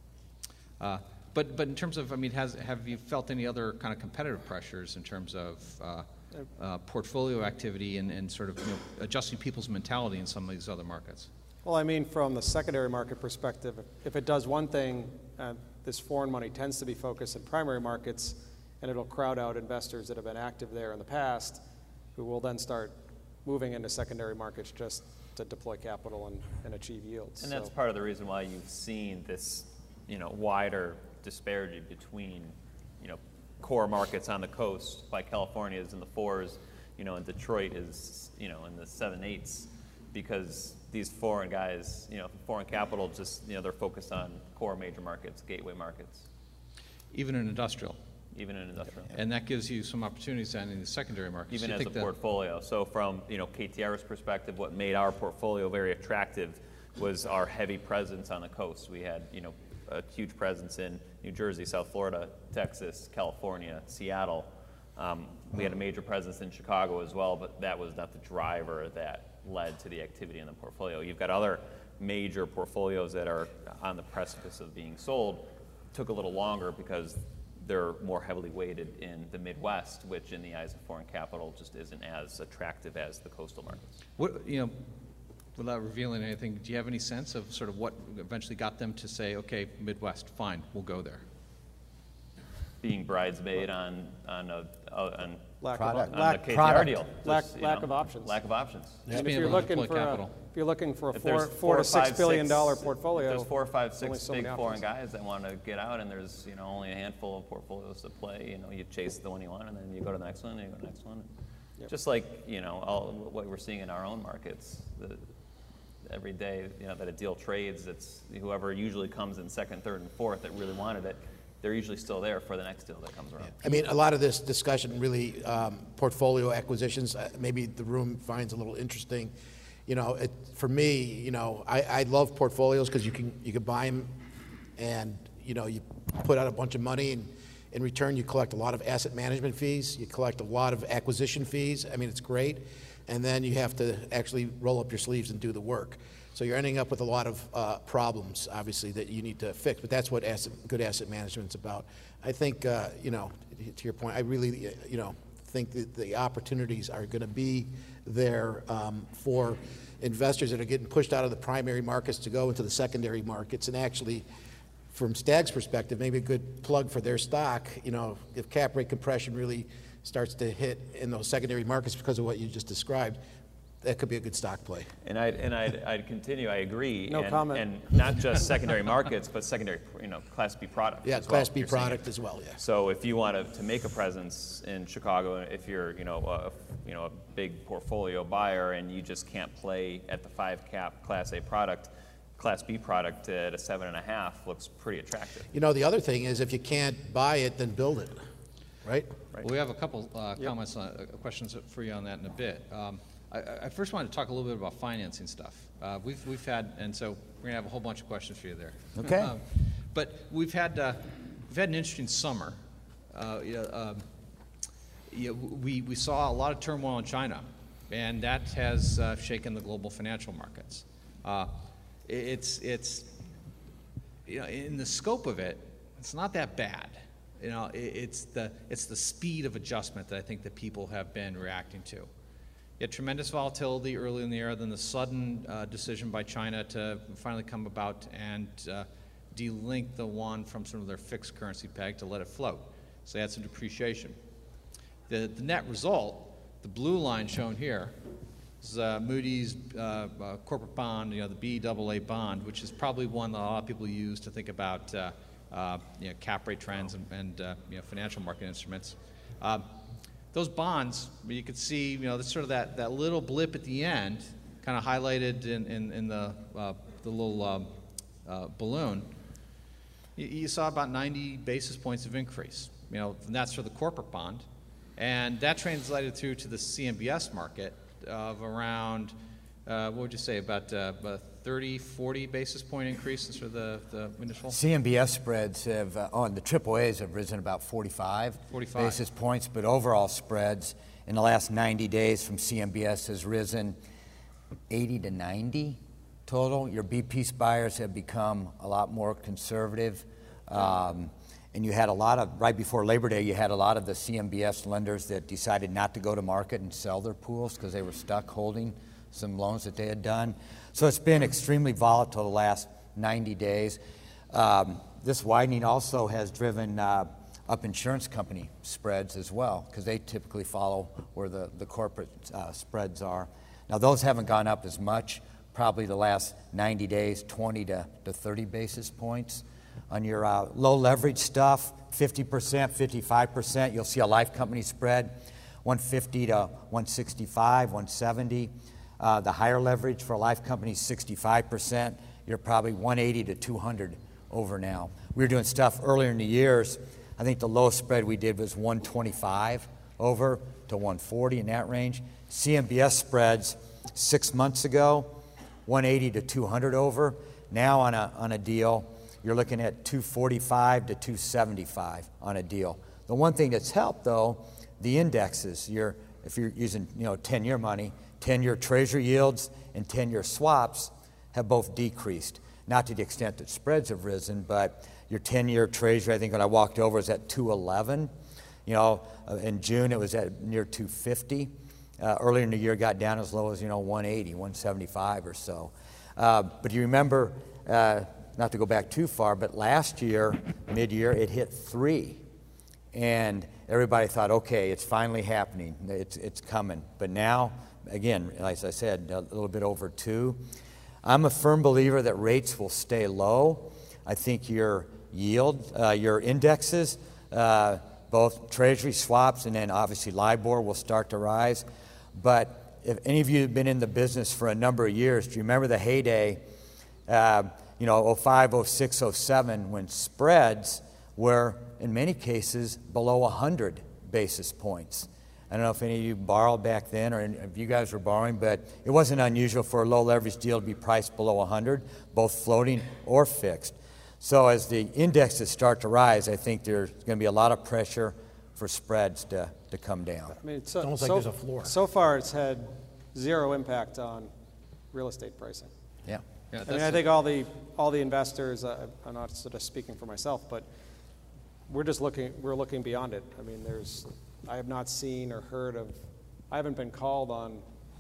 Uh, But, but in terms of, I mean, has, have you felt any other kind of competitive pressures in terms of uh, uh, portfolio activity and, and sort of, you know, adjusting people's mentality in some of these other markets? Well, I mean, from the secondary market perspective, if it does one thing, uh, this foreign money tends to be focused in primary markets, and it'll crowd out investors that have been active there in the past, who will then start moving into secondary markets just to deploy capital and, and achieve yields. And so. that's part of the reason why you've seen this, you know, wider disparity between, you know, core markets on the coast, like California is in the fours, you know, and Detroit is, you know, in the seven eights, because these foreign guys, you know, foreign capital just, you know, they're focused on core major markets, gateway markets. Even in industrial? Even in industrial. And that gives you some opportunities then in the secondary markets. Even you as a think portfolio. So from, you know, K T R's perspective, what made our portfolio very attractive was our heavy presence on the coast. We had, you know, a huge presence in New Jersey, South Florida, Texas, California, Seattle. Um, we had a major presence in Chicago as well, but that was not the driver that led to the activity in the portfolio. You've got other major portfolios that are on the precipice of being sold. Took a little longer because they're more heavily weighted in the Midwest, which in the eyes of foreign capital just isn't as attractive as the coastal markets. What, you know, without revealing anything, do you have any sense of sort of what eventually got them to say, okay, Midwest, fine, we'll go there? Being bridesmaid on on a on, Lack Product. of, on lack, the K T R product. deal. lack, Just, you lack know, of options. Lack of options. Just And being if you're able to looking deploy for a, capital. if you're looking for a If four, there's four to or six five, billion dollar six- portfolio, if there's four or five, there's only six so big many foreign options. guys that want to get out, and there's, you know, only a handful of portfolios to play. You know, you chase the one you want, and then you go to the next one, and you go to the next one. Yep. Just like, you know, all what we're seeing in our own markets. The, every day, you know, that a deal trades, it's whoever usually comes in second, third, and fourth that really wanted it, they're usually still there for the next deal that comes around. I mean, a lot of this discussion really, um, portfolio acquisitions, uh, maybe the room finds a little interesting. You know, it, for me, you know, I, I love portfolios because you can you can buy them, and you know, you put out a bunch of money, and in return you collect a lot of asset management fees, you collect a lot of acquisition fees. I mean, it's great, and then you have to actually roll up your sleeves and do the work. So you're ending up with a lot of uh, problems, obviously, that you need to fix. But that's what asset, good asset management's about. I think, uh, you know, to your point, I really, uh, you know, think that the opportunities are going to be there um, for investors that are getting pushed out of the primary markets to go into the secondary markets. And actually, from Stag's perspective, maybe a good plug for their stock. You know, if cap rate compression really starts to hit in those secondary markets because of what you just described, that could be a good stock play. And I'd, and I'd, I'd continue, I agree. No and, comment. And not just secondary markets, but secondary, you know, Class B product. Yeah, as Class well, B you're seeing product it. as well, yeah. So if you want to, to make a presence in Chicago, if you're, you know, a, you know, a big portfolio buyer and you just can't play at the five cap Class A product, Class B product at a seven and a half looks pretty attractive. You know, the other thing is if you can't buy it, then build it, right? Right. Well, we have a couple uh, comments, on, uh, questions for you on that in a bit. Um, I, I first wanted to talk a little bit about financing stuff. Uh, we've, we've had, and so we're gonna have a whole bunch of questions for you there. Okay. Um, but we've had, uh, we've had an interesting summer. Uh, you know, um, you know, we, we saw a lot of turmoil in China, and that has uh, shaken the global financial markets. Uh, it, it's, it's, you know, in the scope of it, it's not that bad. You know, it, it's the, it's the speed of adjustment that I think that people have been reacting to. You had tremendous volatility early in the year, then the sudden uh, decision by China to finally come about and uh, delink the yuan from some of their fixed currency peg to let it float. So they had some depreciation. The, the net result, the blue line shown here, is uh, Moody's uh, uh, corporate bond, you know, the B double A bond, which is probably one that a lot of people use to think about uh, uh, you know, cap rate trends and, and uh, you know, financial market instruments. Uh, Those bonds, you could see, you know, there's sort of that, that little blip at the end, kind of highlighted in, in, in the, uh, the little um, uh, balloon. You, you saw about ninety basis points of increase. You know, and that's for the corporate bond. And that translated through to the C M B S market of around, uh, what would you say, about, uh, about thirty, forty basis point increase in sort of the, the initial? C M B S spreads have, uh, on the triple A's have risen about forty-five, forty-five basis points, but overall spreads in the last ninety days from C M B S has risen eighty to ninety total. Your B-piece buyers have become a lot more conservative. Um, and you had a lot of, right before Labor Day, you had a lot of the C M B S lenders that decided not to go to market and sell their pools because they were stuck holding some loans that they had done. So it's been extremely volatile the last ninety days. Um, this widening also has driven uh, up insurance company spreads as well, because they typically follow where the, the corporate uh, spreads are. Now those haven't gone up as much, probably the last ninety days, twenty to thirty basis points. On your uh, low leverage stuff, fifty percent, fifty-five percent, you'll see a life company spread, one fifty to one sixty-five, one seventy. Uh, the higher leverage for a life company is sixty-five percent. You're probably one eighty to two hundred over now. We were doing stuff earlier in the years. I think the lowest spread we did was one twenty-five over to one forty in that range. C M B S spreads six months ago, one eighty to two hundred over. Now on a, on a deal, you're looking at two forty-five to two seventy-five on a deal. The one thing that's helped though, the indexes. You're, if you're using, you know, ten-year money, ten-year treasury yields and ten-year swaps have both decreased. Not to the extent that spreads have risen, but your ten-year treasury, I think when I walked over, was at two eleven. You know, uh, in June it was at near two fifty. Uh, earlier in the year it got down as low as, you know, one eighty, one seventy-five or so. Uh, but you remember, uh, not to go back too far, but last year, mid-year, it hit three. And everybody thought, okay, it's finally happening. It's, it's coming. But now, again, as I said, a little bit over two. I'm a firm believer that rates will stay low. I think your yield, uh, your indexes, uh, both treasury swaps and then obviously LIBOR will start to rise. But if any of you have been in the business for a number of years, do you remember the heyday, uh, you know, oh five, oh six, oh seven, when spreads were, in many cases, below one hundred basis points? I don't know if any of you borrowed back then or if you guys were borrowing, but it wasn't unusual for a low leverage deal to be priced below one hundred, both floating or fixed. So as the indexes start to rise, I think there's going to be a lot of pressure for spreads to, to come down. I mean, it's so, almost like so, there's a floor. so far it's had zero impact on real estate pricing. Yeah. Yeah, I mean, that's I the- think all the, all the investors, uh, I'm not sort of speaking for myself, but we're just looking, we're looking beyond it. I mean, there's, I have not seen or heard of, I haven't been called on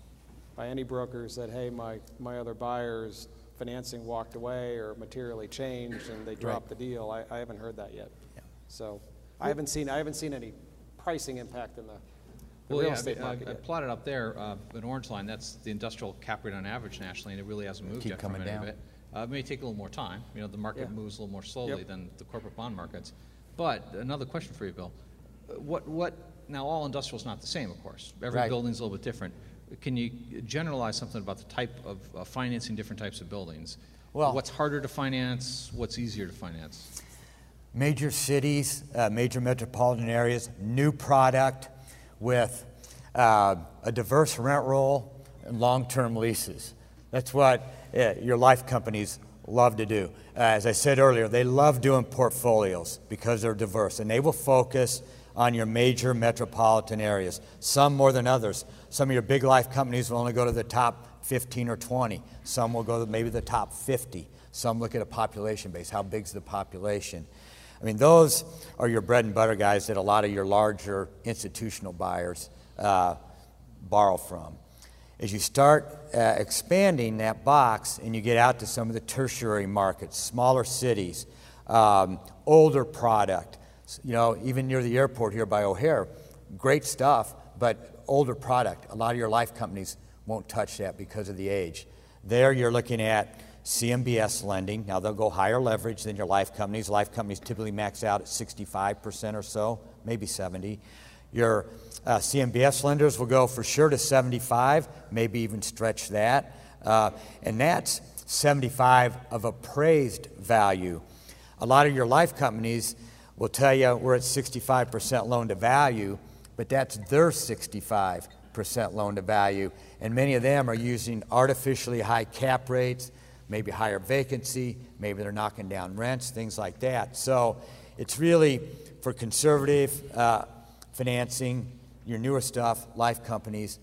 by any brokers that, hey, my, my other buyer's financing walked away or materially changed and they dropped the deal. I, I haven't heard that yet. Yeah. So I haven't seen, I haven't seen any pricing impact in the, the Well, real yeah, estate I, market I yet. plotted up there, uh, an orange line, that's the industrial cap rate on average nationally, and it really hasn't moved Keep yet from coming any of down. it. Uh, it may take a little more time. You know, the market Yeah. moves a little more slowly Yep. than the corporate bond markets. But another question for you, Bill. Uh, What, what, now all industrial is not the same, of course. Every Right. building's a little bit different. Can you generalize something about the type of uh, financing different types of buildings? Well- What's harder to finance? What's easier to finance? Major cities, uh, major metropolitan areas, new product with uh, a diverse rent roll and long-term leases. That's what uh, your life companies love to do. Uh, as I said earlier, they love doing portfolios because they're diverse, and they will focus on your major metropolitan areas, some more than others. Some of your big life companies will only go to the top fifteen or twenty. Some will go to maybe the top fifty. Some look at a population base. How big's the population? I mean, those are your bread and butter guys that a lot of your larger institutional buyers uh, borrow from. As you start uh, expanding that box and you get out to some of the tertiary markets, smaller cities, um, older product, you know, even near the airport here by O'Hare, great stuff, but older product. A lot of your life companies won't touch that because of the age. There you're looking at C M B S lending. Now they'll go higher leverage than your life companies. Life companies typically max out at sixty-five percent or so, maybe seventy. Your uh, C M B S lenders will go for sure to seventy-five, maybe even stretch that. Uh, and that's seventy-five of appraised value. A lot of your life companies will tell you we're at sixty-five percent loan to value, but that's their sixty-five percent loan to value. And many of them are using artificially high cap rates, maybe higher vacancy, maybe they're knocking down rents, things like that. So it's really for conservative uh, financing, your newer stuff, life companies.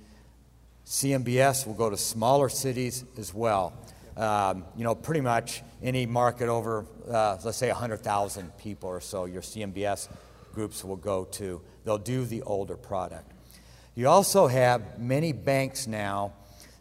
C M B S will go to smaller cities as well. Um, you know, pretty much any market over, uh, let's say, one hundred thousand people or so, your C M B S groups will go to. They'll do the older product. You also have many banks now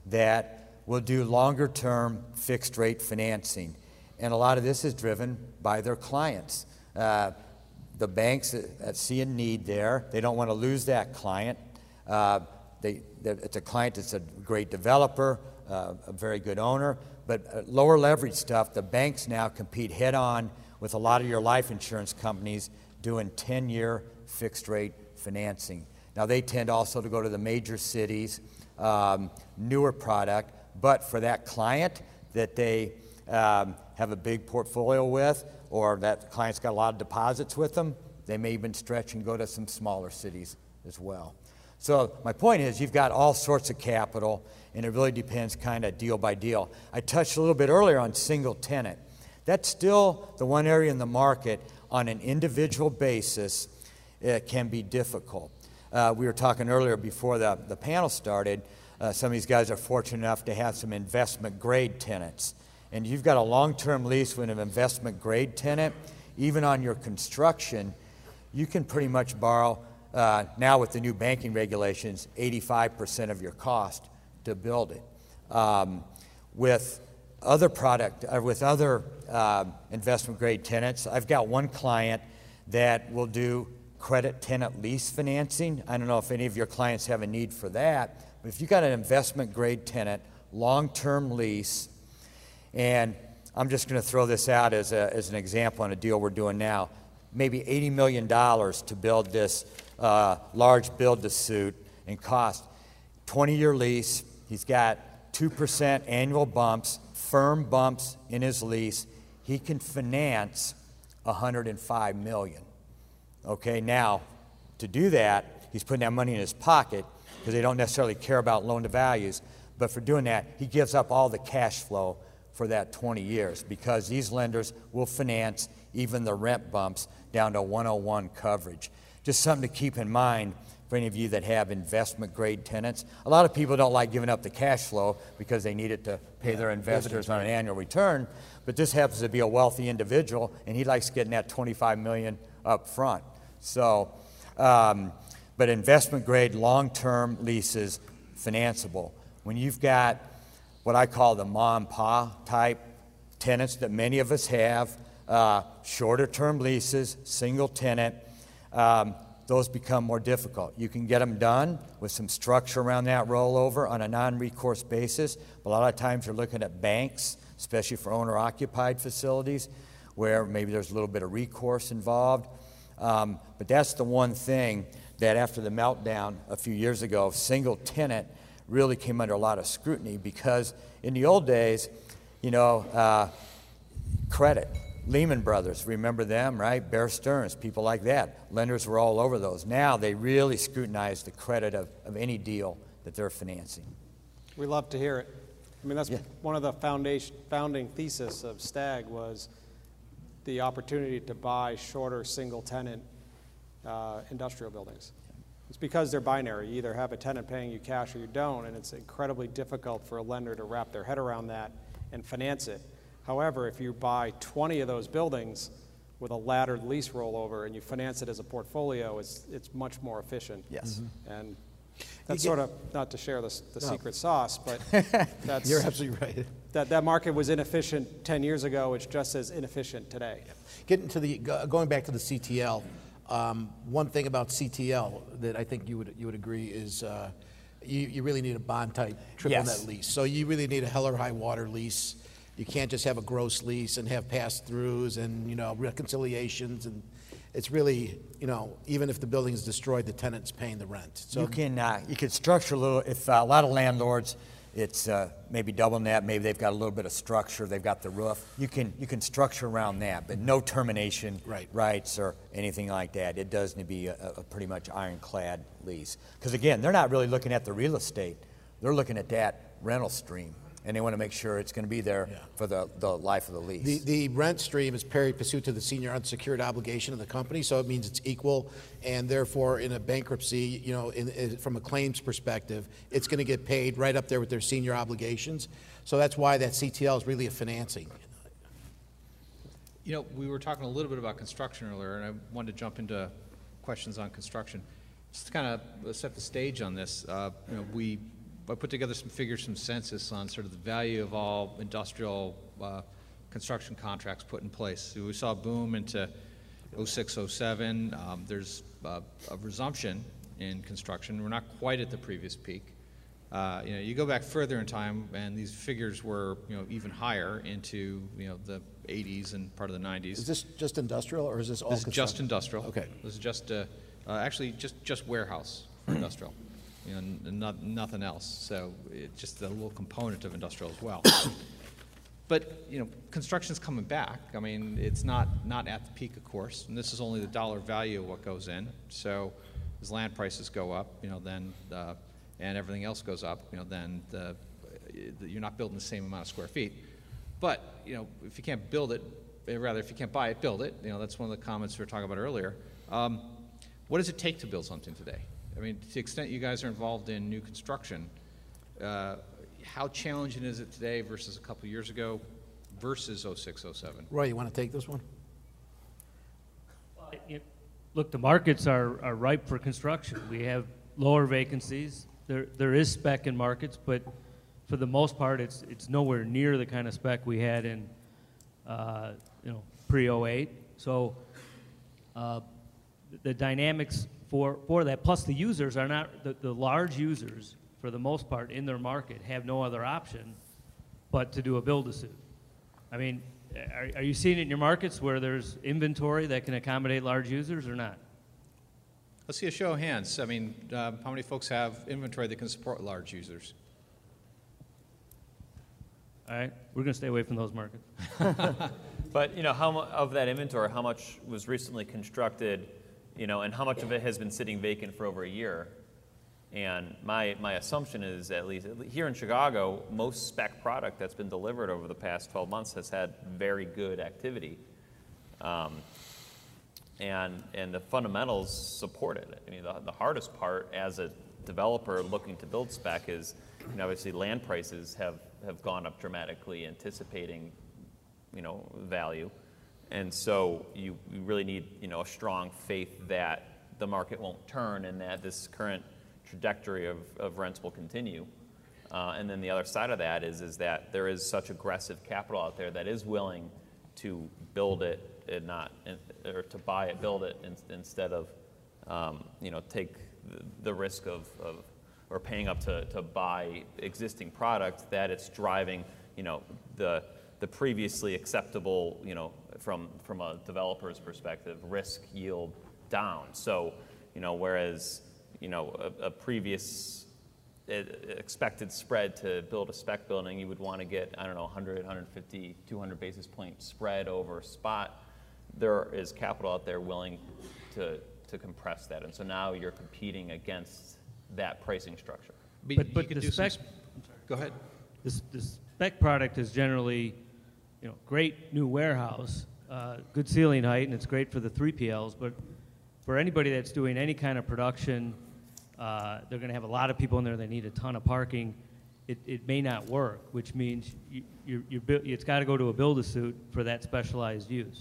that will do longer-term fixed-rate financing, and a lot of this is driven by their clients. Uh, the banks that, that see a need there, they don't want to lose that client. Uh, they, it's a client that's a great developer, uh, a very good owner, but uh, lower leverage stuff, the banks now compete head-on with a lot of your life insurance companies doing ten-year fixed-rate financing. Now, they tend also to go to the major cities, um, newer product, but for that client that they um, have a big portfolio with, or that client's got a lot of deposits with them, they may even stretch and go to some smaller cities as well. So my point is, you've got all sorts of capital, and it really depends kind of deal by deal. I touched a little bit earlier on single tenant. That's still the one area in the market on an individual basis it can be difficult. Uh, we were talking earlier before the, the panel started, uh, some of these guys are fortunate enough to have some investment grade tenants. And you've got a long-term lease with an investment grade tenant, even on your construction, you can pretty much borrow, uh, now with the new banking regulations, eighty-five percent of your cost to build it. Um, with other product, or with other uh, investment grade tenants, I've got one client that will do credit tenant lease financing. I don't know if any of your clients have a need for that, but if you've got an investment grade tenant, long-term lease, and I'm just going to throw this out as, a, as an example on a deal we're doing now, maybe eighty million dollars to build this uh, large build-to-suit and cost. twenty-year lease, he's got two percent annual bumps, firm bumps in his lease. He can finance one hundred five million dollars. Okay, now, to do that, he's putting that money in his pocket because they don't necessarily care about loan-to-values, but for doing that, he gives up all the cash flow for that twenty years because these lenders will finance even the rent bumps down to one oh one coverage. Just something to keep in mind for any of you that have investment grade tenants. A lot of people don't like giving up the cash flow because they need it to pay their investors on an annual return, but this happens to be a wealthy individual and he likes getting that twenty-five million dollars up front. So, um, but investment grade long-term leases, financeable. When you've got what I call the mom and pop type tenants that many of us have, uh, shorter term leases, single tenant, um, those become more difficult. You can get them done with some structure around that rollover on a non-recourse basis, but a lot of times you're looking at banks, especially for owner-occupied facilities, where maybe there's a little bit of recourse involved. Um, but that's the one thing that after the meltdown a few years ago, single tenant really came under a lot of scrutiny, because in the old days, you know, uh, credit, Lehman Brothers, remember them, right? Bear Stearns, people like that. Lenders were all over those. Now they really scrutinize the credit of, of any deal that they're financing. We love to hear it. I mean, that's Yeah. one of the foundation, founding thesis of STAG was the opportunity to buy shorter single-tenant uh, industrial buildings. It's because they're binary. You either have a tenant paying you cash or you don't, and it's incredibly difficult for a lender to wrap their head around that and finance it. However, if you buy twenty of those buildings with a laddered lease rollover and you finance it as a portfolio, it's, it's much more efficient. Yes. Mm-hmm. And that's You sort get- of, not to share the, the No. secret sauce, but that's, You're absolutely right. that, that market was inefficient ten years ago. It's just as inefficient today. Getting to the, go- going back to the C T L, um, one thing about C T L that I think you would, you would agree is uh, you, you really need a bond type triple Yes. net lease. So you really need a hell or high water lease. You can't just have a gross lease and have pass-throughs and, you know, reconciliations, and it's really, you know, even if the building is destroyed, the tenant's paying the rent. So You can uh, you can structure a little. If uh, a lot of landlords, it's uh, maybe double net. Maybe they've got a little bit of structure. They've got the roof. You can you can structure around that, but no termination Right. rights or anything like that. It does need to be a, a pretty much ironclad lease. Because again, they're not really looking at the real estate. They're looking at that rental stream, and they want to make sure it's going to be there Yeah. for the, the life of the lease. The, the rent stream is pari passu to the senior unsecured obligation of the company, so it means it's equal, and therefore, in a bankruptcy, you know, in, in, from a claims perspective, it's going to get paid right up there with their senior obligations. So that's why that C T L is really a financing. You know, we were talking a little bit about construction earlier, and I wanted to jump into questions on construction. Just to kind of set the stage on this, uh, you know, we I put together some figures, some census on sort of the value of all industrial uh, construction contracts put in place. So we saw a boom into oh six, oh seven. Um, there's uh, a resumption in construction. We're not quite at the previous peak. Uh, you know, you go back further in time, and these figures were, you know, even higher into, you know, the eighties and part of the nineties. Is this just industrial, or is this all This is just construction? industrial. Okay. This is just, uh, uh, actually, just, just warehouse for industrial, you know, n- not, nothing else. So it's just a little component of industrial as well. But, you know, construction's coming back. I mean, it's not, not at the peak, of course, and this is only the dollar value of what goes in. So as land prices go up, you know, then, uh, and everything else goes up, you know, then the, you're not building the same amount of square feet. But, you know, if you can't build it, eh, rather, if you can't buy it, build it. You know, that's one of the comments we were talking about earlier. Um, what does it take to build something today? I mean, to the extent you guys are involved in new construction, uh, how challenging is it today versus a couple of years ago versus oh six, oh seven? Roy, you want to take this one? It- Look, the markets are, are ripe for construction. We have lower vacancies. There, there is spec in markets, but for the most part, it's, it's nowhere near the kind of spec we had in, uh, you know, pre oh eight. So uh, the dynamics for, for that, plus the users are not, the, the large users, for the most part, in their market, have no other option but to do a build-to-suit. I mean, are, are you seeing it in your markets where there's inventory that can accommodate large users or not? Let's see a show of hands. I mean, uh, how many folks have inventory that can support large users? All right, we're going to stay away from those markets. But, you know, how mu- of that inventory, how much was recently constructed, you know, and how much of it has been sitting vacant for over a year? And my, my assumption is, at least at le- here in Chicago, most spec product that's been delivered over the past twelve months has had very good activity. Um, and and the fundamentals supported it. I mean, the, the hardest part as a developer looking to build spec is, you know, obviously land prices have, have gone up dramatically, anticipating, you know, value. And so you, you really need, you know, a strong faith that the market won't turn and that this current trajectory of, of rents will continue. Uh, and then the other side of that is, is that there is such aggressive capital out there that is willing to build it and not, or to buy it, build it, in, instead of, um, you know, take the, the risk of, of, or paying up to, to buy existing product, that it's driving, you know, the, the previously acceptable, you know, from, from a developer's perspective, risk yield down. So, you know, whereas, you know, a, a previous expected spread to build a spec building, you would want to get, I don't know, one hundred, one fifty, two hundred basis point spread over spot. There is capital out there willing to, to compress that. And so now you're competing against that pricing structure. But, but the spec, some, go ahead. The, the spec product is generally, you know, great new warehouse, uh, good ceiling height, and it's great for the three P Ls, but for anybody that's doing any kind of production, uh, they're going to have a lot of people in there, they need a ton of parking. It, it may not work, which means you, you, you build, it's got to go to a build-a-suit for that specialized use.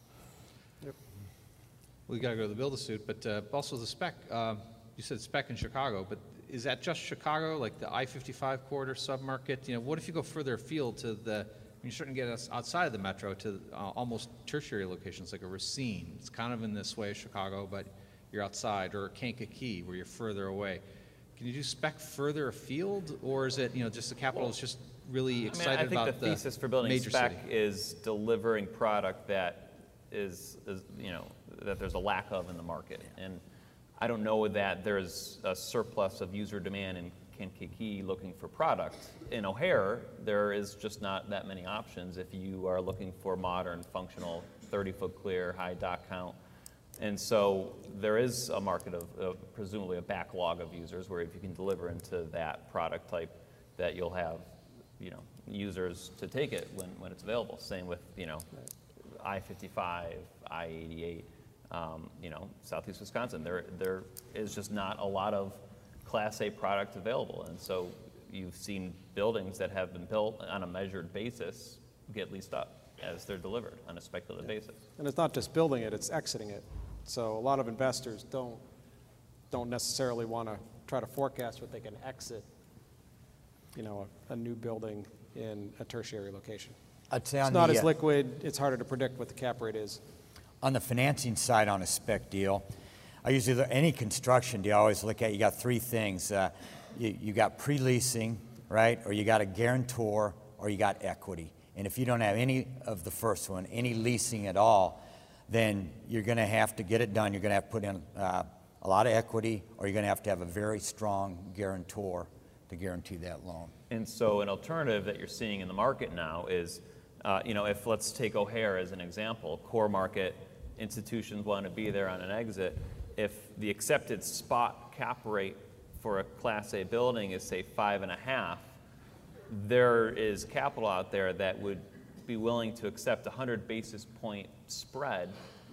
Yep. Well, you got to go to the build-a-suit, but uh, also the spec, uh, you said spec in Chicago, but is that just Chicago, like the I fifty-five corridor submarket? You know, what if you go further afield to the, you're starting to get us outside of the metro to uh, almost tertiary locations like a Racine. It's kind of in this way, Chicago, but you're outside, or Kankakee, where you're further away. Can you do spec further afield, or is it, you know, just the capital is just really excited I mean, I think about the the thesis for building major spec city? is delivering product that is, is, you know, that there's a lack of in the market. And I don't know that there's a surplus of user demand in Kankakee looking for product. In O'Hare, there is just not that many options if you are looking for modern, functional, thirty foot clear, high dock count. And so there is a market of, of presumably a backlog of users where if you can deliver into that product type, that you'll have, you know, users to take it when, when it's available. Same with, you know, I fifty-five, I eighty-eight, um, you know, Southeast Wisconsin. There, there is just not a lot of Class A product available. And so you've seen buildings that have been built on a measured basis get leased up as they're delivered on a speculative yeah. basis. And it's not just building it, it's exiting it. So a lot of investors don't don't necessarily want to try to forecast what they can exit, you know, a, a new building in a tertiary location. I'd say it's on not the, as uh, liquid. It's harder to predict what the cap rate is. On the financing side on a spec deal, I usually look, any construction deal I always look at, you got three things. Uh, you, you got pre-leasing, right, or you got a guarantor, or you got equity. And if you don't have any of the first one, any leasing at all, then you're going to have to get it done. You're going to have to put in uh, a lot of equity, or you're going to have to have a very strong guarantor to guarantee that loan. And so an alternative that you're seeing in the market now is, uh, you know, if let's take O'Hare as an example, core market, institutions want to be there on an exit. If the accepted spot cap rate for a Class A building is, say, five and a half, there is capital out there that would be willing to accept a one hundred basis point spread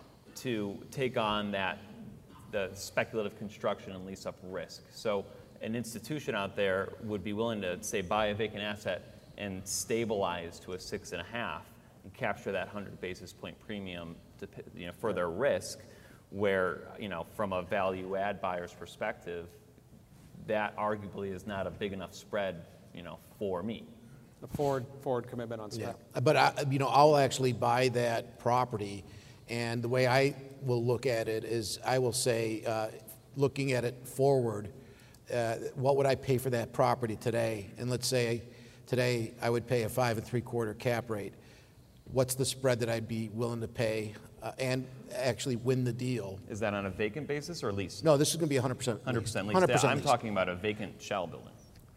to take on that, the speculative construction and lease up risk. So an institution out there would be willing to, say, buy a vacant asset and stabilize to a six and a half and capture that one hundred basis point premium to, you know, for their risk, where, you know, from a value add buyer's perspective, that arguably is not a big enough spread, you know, for me. The forward forward commitment on spec. Yeah. But I, you know, I'll actually buy that property, and the way I will look at it is, I will say, uh, looking at it forward, uh, what would I pay for that property today? And let's say today I would pay a five and three quarter cap rate. What's the spread that I'd be willing to pay uh, and actually win the deal? Is that on a vacant basis or lease? No, this is going to be one hundred percent leased. one hundred percent leased. one hundred percent Yeah, I'm leased. talking about a vacant shell building.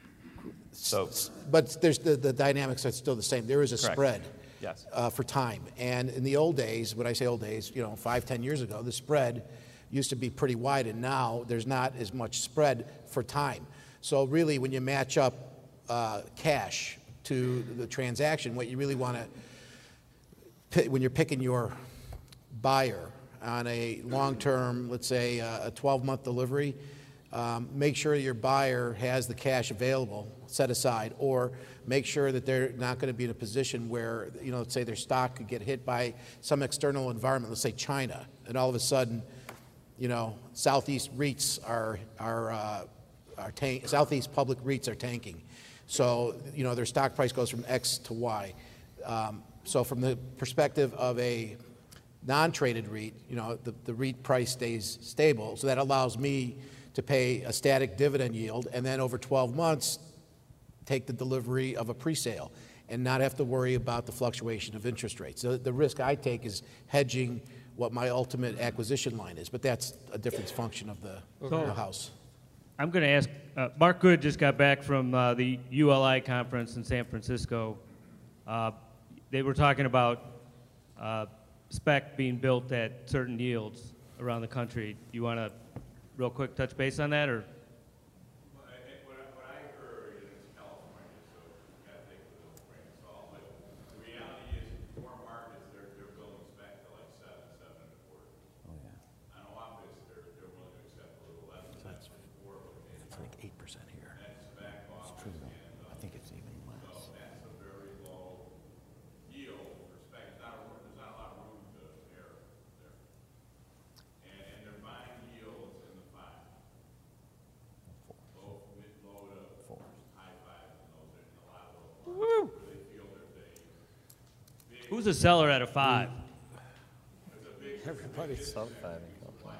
So, But there's the, the dynamics are still the same. There is a Correct. spread yes. uh, for time. And in the old days, when I say old days, you know, five, ten years ago, the spread used to be pretty wide, and now there's not as much spread for time. So really, when you match up uh, cash to the transaction, what you really want to, when you're picking your buyer, on a long-term, let's say uh, a twelve-month delivery, um, make sure your buyer has the cash available set aside, or make sure that they're not going to be in a position where, you know, let's say their stock could get hit by some external environment, let's say China, and all of a sudden, you know, Southeast REITs are, are, uh, are tank, Southeast public REITs are tanking. So, you know, their stock price goes from X to Y. Um, so from the perspective of a non-traded REIT, you know, the, the REIT price stays stable. So that allows me to pay a static dividend yield, and then over twelve months, take the delivery of a pre-sale and not have to worry about the fluctuation of interest rates. So the risk I take is hedging what my ultimate acquisition line is, but that's a different function of the, So- the house. I'm going to ask, uh, Mark Good just got back from uh, the U L I conference in San Francisco. Uh, they were talking about uh, spec being built at certain yields around the country. You want to real quick touch base on that, or? Well, I- I- What I- what I heard is California, so you gotta take it with a little grain of salt, but the reality is, more markets, they're, they're building spec to like seven, seven and a quarter. Oh, yeah. On office, they're, they're willing to accept a little less than that, for four, but maybe It's like eight percent here. that's spec office. True, though. and, I uh, think it's even less. So that's a very low yield for spec. It's not a, there's not a lot of room to err there. And, and they're buying yields in the five. Low, mid, low to high fives, and those are in a lot of those markets where they feel there's a Who's a seller at a five? Everybody's self-finding.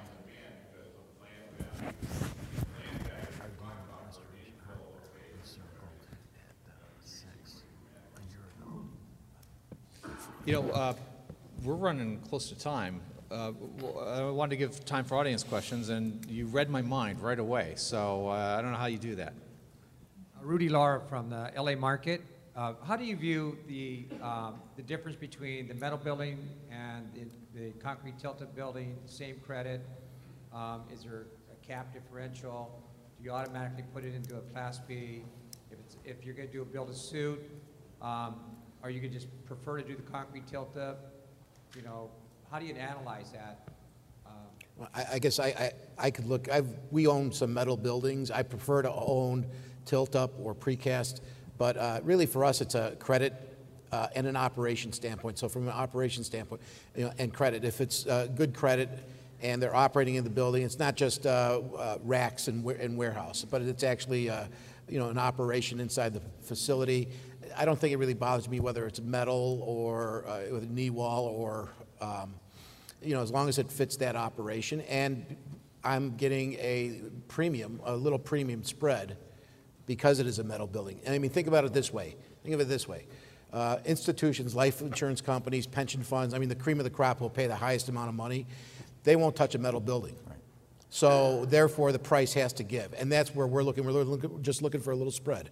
You know, uh, we're running close to time. Uh, w- I wanted to give time for audience questions, and you read my mind right away. So uh, I don't know how you do that. Rudy Lara from the L A market. Uh, how do you view the, um, the difference between the metal building and the, the concrete tilted building, same credit? Um, is there a cap differential? Do you automatically put it into a Class B? If, it's, if you're going to do a build-to-suit, um, are you going to just prefer to do the concrete tilt-up? You know, how do you analyze that? Um, Well, I, I guess I, I, I could look, I've, we own some metal buildings. I prefer to own tilt-up or precast, but uh, really for us, it's a credit uh, and an operation standpoint. So from an operation standpoint, you know, and credit, if it's uh, good credit and they're operating in the building, it's not just uh, uh, racks and, wa- and warehouse, but it's actually, uh, you know, an operation inside the facility. I don't think it really bothers me whether it's metal or uh, with a knee wall or, um, you know, as long as it fits that operation. And I'm getting a premium, a little premium spread because it is a metal building. And I mean, think about it this way. Think of it this way. Uh, institutions, life insurance companies, pension funds, I mean, the cream of the crop will pay the highest amount of money. They won't touch a metal building. Right. So therefore, the price has to give. And that's where we're looking. We're looking, just looking for a little spread.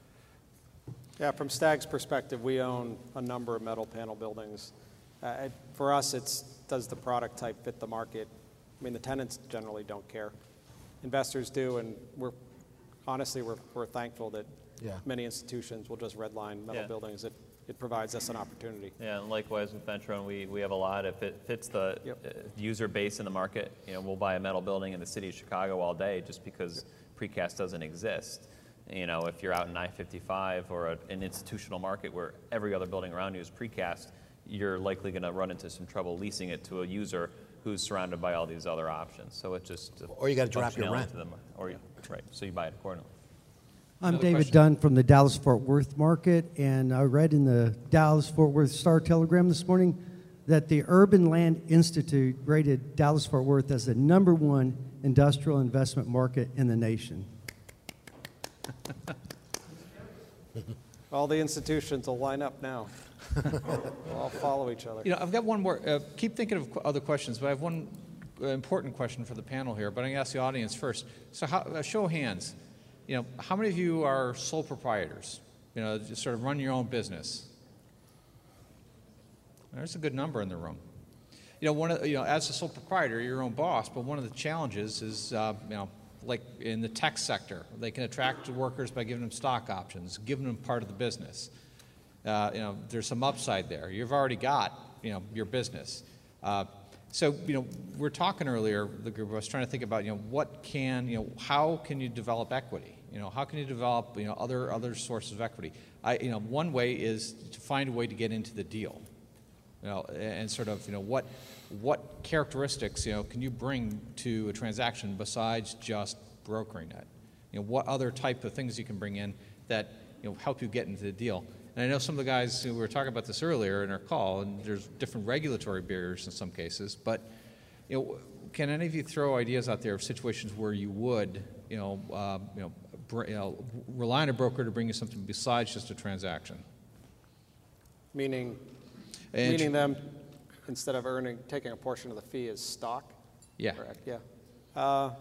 Yeah, from Stag's perspective, we own a number of metal panel buildings. Uh, it- for us, it's does the product type fit the market? I mean, the tenants generally don't care. Investors do, and we're honestly we're, we're thankful that Yeah. many institutions will just redline metal Yeah. buildings. It it provides us an opportunity. Yeah, and likewise with Ventron, we, we have a lot. If it fits the Yep. uh, user base in the market, you know, we'll buy a metal building in the city of Chicago all day just because precast doesn't exist. You know, if you're out in I fifty-five or a, an institutional market where every other building around you is precast, you're likely going to run into some trouble leasing it to a user who's surrounded by all these other options. So it just Or you gotta drop your functionality rent. to them, or you, right? So you buy it accordingly. I'm Another David question. Dunn from the Dallas-Fort Worth market, and I read in the Dallas-Fort Worth Star-Telegram this morning that the Urban Land Institute rated Dallas-Fort Worth as the number one industrial investment market in the nation. All the institutions will line up now. We'll all follow each other. You know, I've got one more. Uh, keep thinking of qu- other questions, but I have one uh, important question for the panel here. But I'm going to ask the audience first. So, how, uh, show of hands. You know, how many of you are sole proprietors? You know, just sort of run your own business. There's a good number in the room. You know, one of, you know, as a sole proprietor, you're your own boss. But one of the challenges is, uh, you know, like in the tech sector, they can attract workers by giving them stock options, giving them part of the business. Uh, you know, there's some upside there. You've already got, you know, your business. Uh, So, you know, we were talking earlier, the group of us trying to think about, you know, what can, you know, how can you develop equity? You know, how can you develop, you know, other other sources of equity? I, you know, one way is to find a way to get into the deal. You know, and sort of, you know, what what characteristics, you know, can you bring to a transaction besides just brokering it? You know, what other type of things you can bring in that, you know, help you get into the deal? And I know some of the guys who were talking about this earlier in our call, and there's different regulatory barriers in some cases, but, you know, can any of you throw ideas out there of situations where you would, you know, uh, you know, br- you know, rely on a broker to bring you something besides just a transaction? Meaning, And meaning them, instead of earning, taking a portion of the fee as stock? Yeah. Correct, yeah. Uh,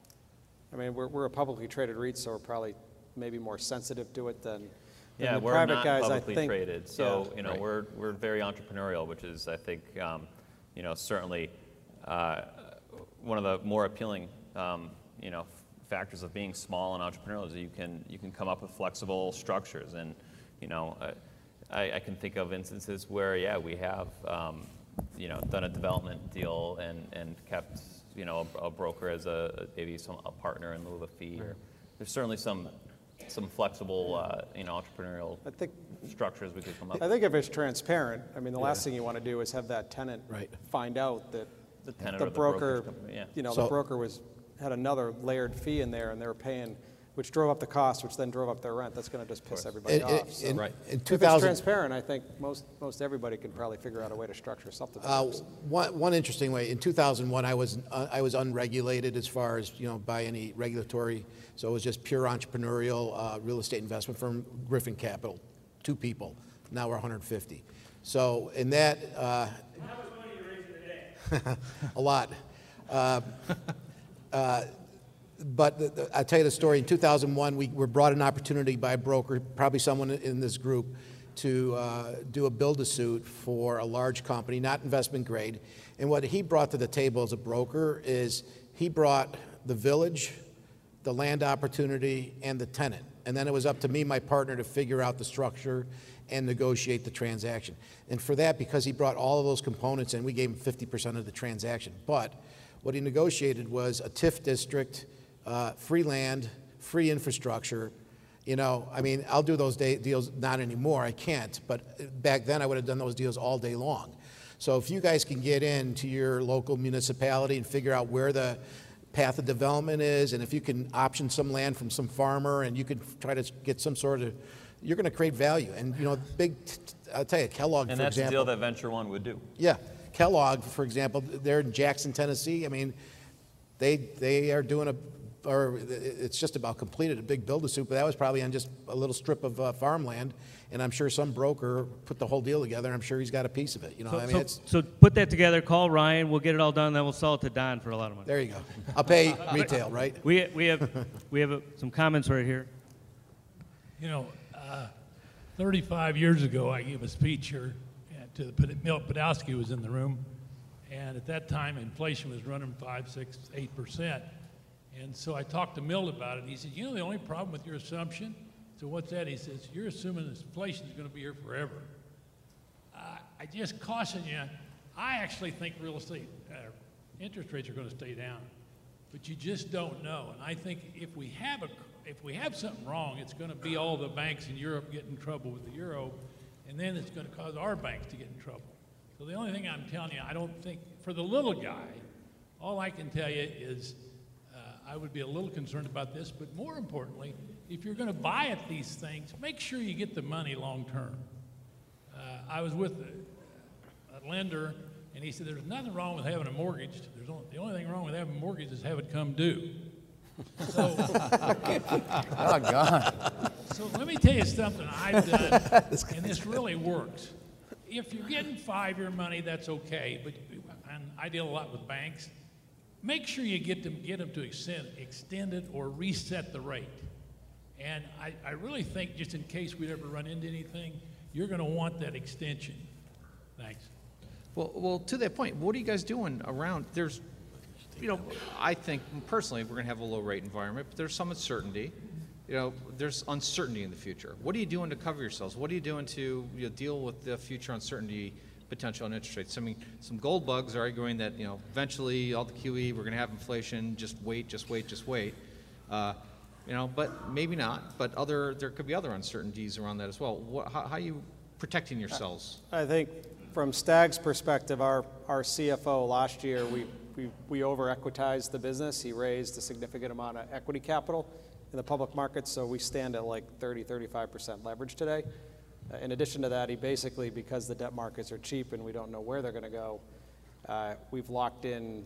I mean, we're, we're a publicly traded REIT, so we're probably maybe more sensitive to it than, than Yeah, the we're private not guys, publicly I think. traded, so Yeah. you know Right. we're we're very entrepreneurial, which is I think um, you know certainly uh, one of the more appealing um, you know factors of being small and entrepreneurial is that you can you can come up with flexible structures, and you know uh, I, I can think of instances where yeah we have um, you know done a development deal and and kept you know a, a broker as a maybe some a partner in lieu of a fee. Or there's certainly some. some flexible, uh, you know, entrepreneurial I think, structures we could come up I with. think if it's transparent, I mean, the last thing you want to do is have that tenant Right. find out that The tenant the or the broker, brokerage company, yeah. you know, So- the broker was, had another layered fee in there, and they were paying, which drove up the cost, which then drove up their rent. That's going to just piss everybody In- in- off. So in- Right. in if two it's thousand, transparent, I think most, most everybody can probably figure out a way to structure something. that Uh, works. one, one interesting way, in two thousand one, I was, uh, I was unregulated as far as, you know, by any regulatory, so it was just pure entrepreneurial uh, real estate investment firm, Griffin Capital, two people. Now we're one hundred fifty. So in that, uh, How much money are you raising today? a lot. Uh, uh, But the, the, I'll tell you the story. In two thousand one, we were brought an opportunity by a broker, probably someone in this group, to uh, do a build-a-suit for a large company, not investment grade. And what he brought to the table as a broker is he brought the village, the land opportunity, and the tenant. And then it was up to me, my partner, to figure out the structure and negotiate the transaction. And for that, because he brought all of those components in, we gave him fifty percent of the transaction. But what he negotiated was a T I F district, uh, free land, free infrastructure. You know, I mean, I'll do those day, deals, not anymore, I can't, but back then I would have done those deals all day long. So if you guys can get into your local municipality and figure out where the path of development is, and if you can option some land from some farmer, and you can try to get some sort of, you're going to create value. And, you know, big, I'll tell you, Kellogg, And for that's the example. deal that Venture One would do. Yeah, Kellogg, for example, they're in Jackson, Tennessee. I mean, they they are doing a, or it's just about completed a big build-a-suit, but that was probably on just a little strip of uh, farmland, and I'm sure some broker put the whole deal together, and I'm sure he's got a piece of it. You know, So, I mean, so, it's so put that together, call Ryan, we'll get it all done, then we'll sell it to Don for a lot of money. there you go. I'll pay retail, right? We, we have, we have uh, some comments right here. You know, uh, thirty-five years ago, I gave a speech here at- to the Milt Podolsky was in the room, and at that time, inflation was running five, six, eight percent. And so I talked to Milt about it, and he said, "You know, the only problem with your assumption." So what's that? He says, "You're assuming this inflation is going to be here forever." Uh, I just caution you. I actually think real estate uh, interest rates are going to stay down, but you just don't know. And I think if we have a if we have something wrong, it's going to be all the banks in Europe get in trouble with the euro, and then it's going to cause our banks to get in trouble. So the only thing I'm telling you, I don't think, for the little guy, all I can tell you is uh, I would be a little concerned about this, but more importantly, if you're going to buy at these things, make sure you get the money long term. Uh, I was with a, a lender, and he said there's nothing wrong with having a mortgage. There's only, the only thing wrong with having a mortgage is have it come due. So, Oh, God. so let me tell you something I've done, and this really works. If you're getting five-year money, that's okay, but and I deal a lot with banks. Make sure you get them get them to extend, extend it or reset the rate. And I, I really think, just in case we'd ever run into anything, you're going to want that extension. Thanks. Well, well, to that point, what are you guys doing around? There's, you know, I think personally we're going to have a low rate environment, but there's some uncertainty. You know, there's uncertainty in the future. What are you doing to cover yourselves? What are you doing to you know, deal with the future uncertainty potential on interest rates. I mean, some gold bugs are arguing that, you know, eventually all the Q E, we're going to have inflation, just wait, just wait, just wait. Uh, you know, but maybe not. But other, there could be other uncertainties around that as well. What, how, how are you protecting yourselves? I think from Stag's perspective, our, our C F O last year, we, we, we over-equitized the business. He raised a significant amount of equity capital in the public markets, so we stand at like thirty, thirty-five percent leverage today. Uh, in addition to that, he basically, because the debt markets are cheap and we don't know where they're going to go, uh, we've locked in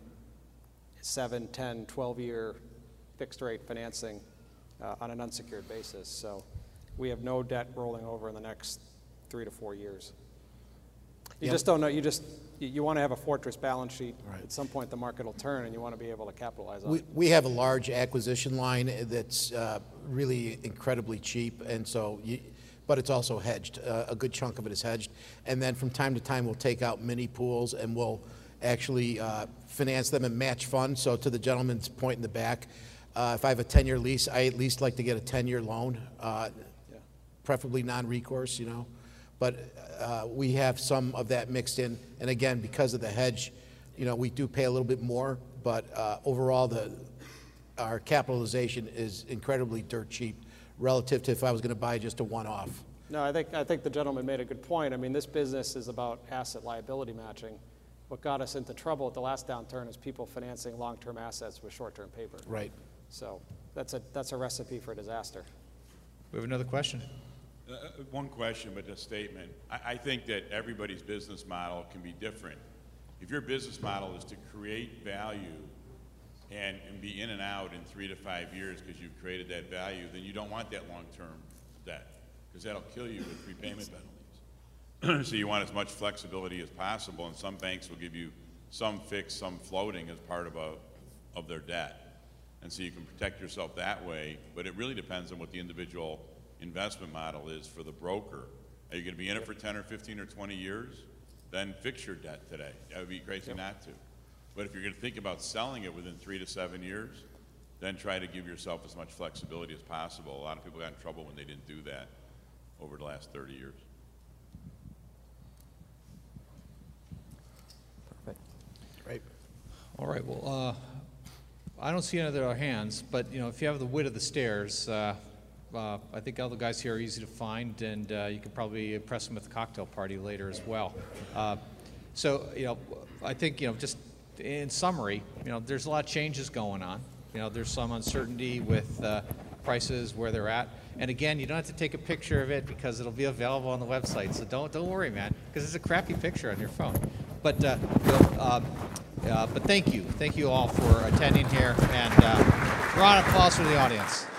seven, ten, twelve-year fixed-rate financing uh, on an unsecured basis. So we have no debt rolling over in the next three to four years. You Yeah. just don't know. You just you, you want to have a fortress balance sheet. Right. At some point, the market will turn, and you want to be able to capitalize on We, it. we have a large acquisition line that's uh, really incredibly cheap, and so, you, but it's also hedged. Uh, a good chunk of it is hedged. And then from time to time, we'll take out mini pools and we'll actually uh, finance them and match funds. So to the gentleman's point in the back, uh, if I have a ten-year lease, I at least like to get a ten-year loan, uh, Yeah. preferably non-recourse, you know. But uh, we have some of that mixed in. And again, because of the hedge, you know, we do pay a little bit more, but uh, overall, the our capitalization is incredibly dirt cheap relative to if I was going to buy just a one-off. No, I think I think the gentleman made a good point. I mean, this business is about asset liability matching. What got us into trouble at the last downturn is people financing long-term assets with short-term paper. Right. So that's a that's a recipe for disaster. We have another question. Uh, one question, but a statement. I, I think that everybody's business model can be different. If your business model is to create value and, and be in and out in three to five years because you've created that value, then you don't want that long-term debt, because that'll kill you with prepayment penalties. So you want as much flexibility as possible, and some banks will give you some fixed, some floating as part of, a, of their debt. And so you can protect yourself that way, but it really depends on what the individual investment model is for the broker. Are you going to be in it for ten or fifteen or twenty years? Then fix your debt today. That would be crazy Yep. not to. But if you're going to think about selling it within three to seven years, then try to give yourself as much flexibility as possible. A lot of people got in trouble when they didn't do that over the last thirty years. Right. All right. Well, uh, I don't see any other hands, but you know, if you have the wit of the stairs, uh, uh, I think all the guys here are easy to find, and uh, you could probably impress them at the cocktail party later as well. Uh, so, you know, I think, you know, just in summary, you know, there's a lot of changes going on. You know, there's some uncertainty with uh, prices where they're at. And again, you don't have to take a picture of it because it'll be available on the website. So don't don't worry, man, because it's a crappy picture on your phone. But uh, you know, uh, uh, but thank you, thank you all for attending here, and uh, round of applause for the audience.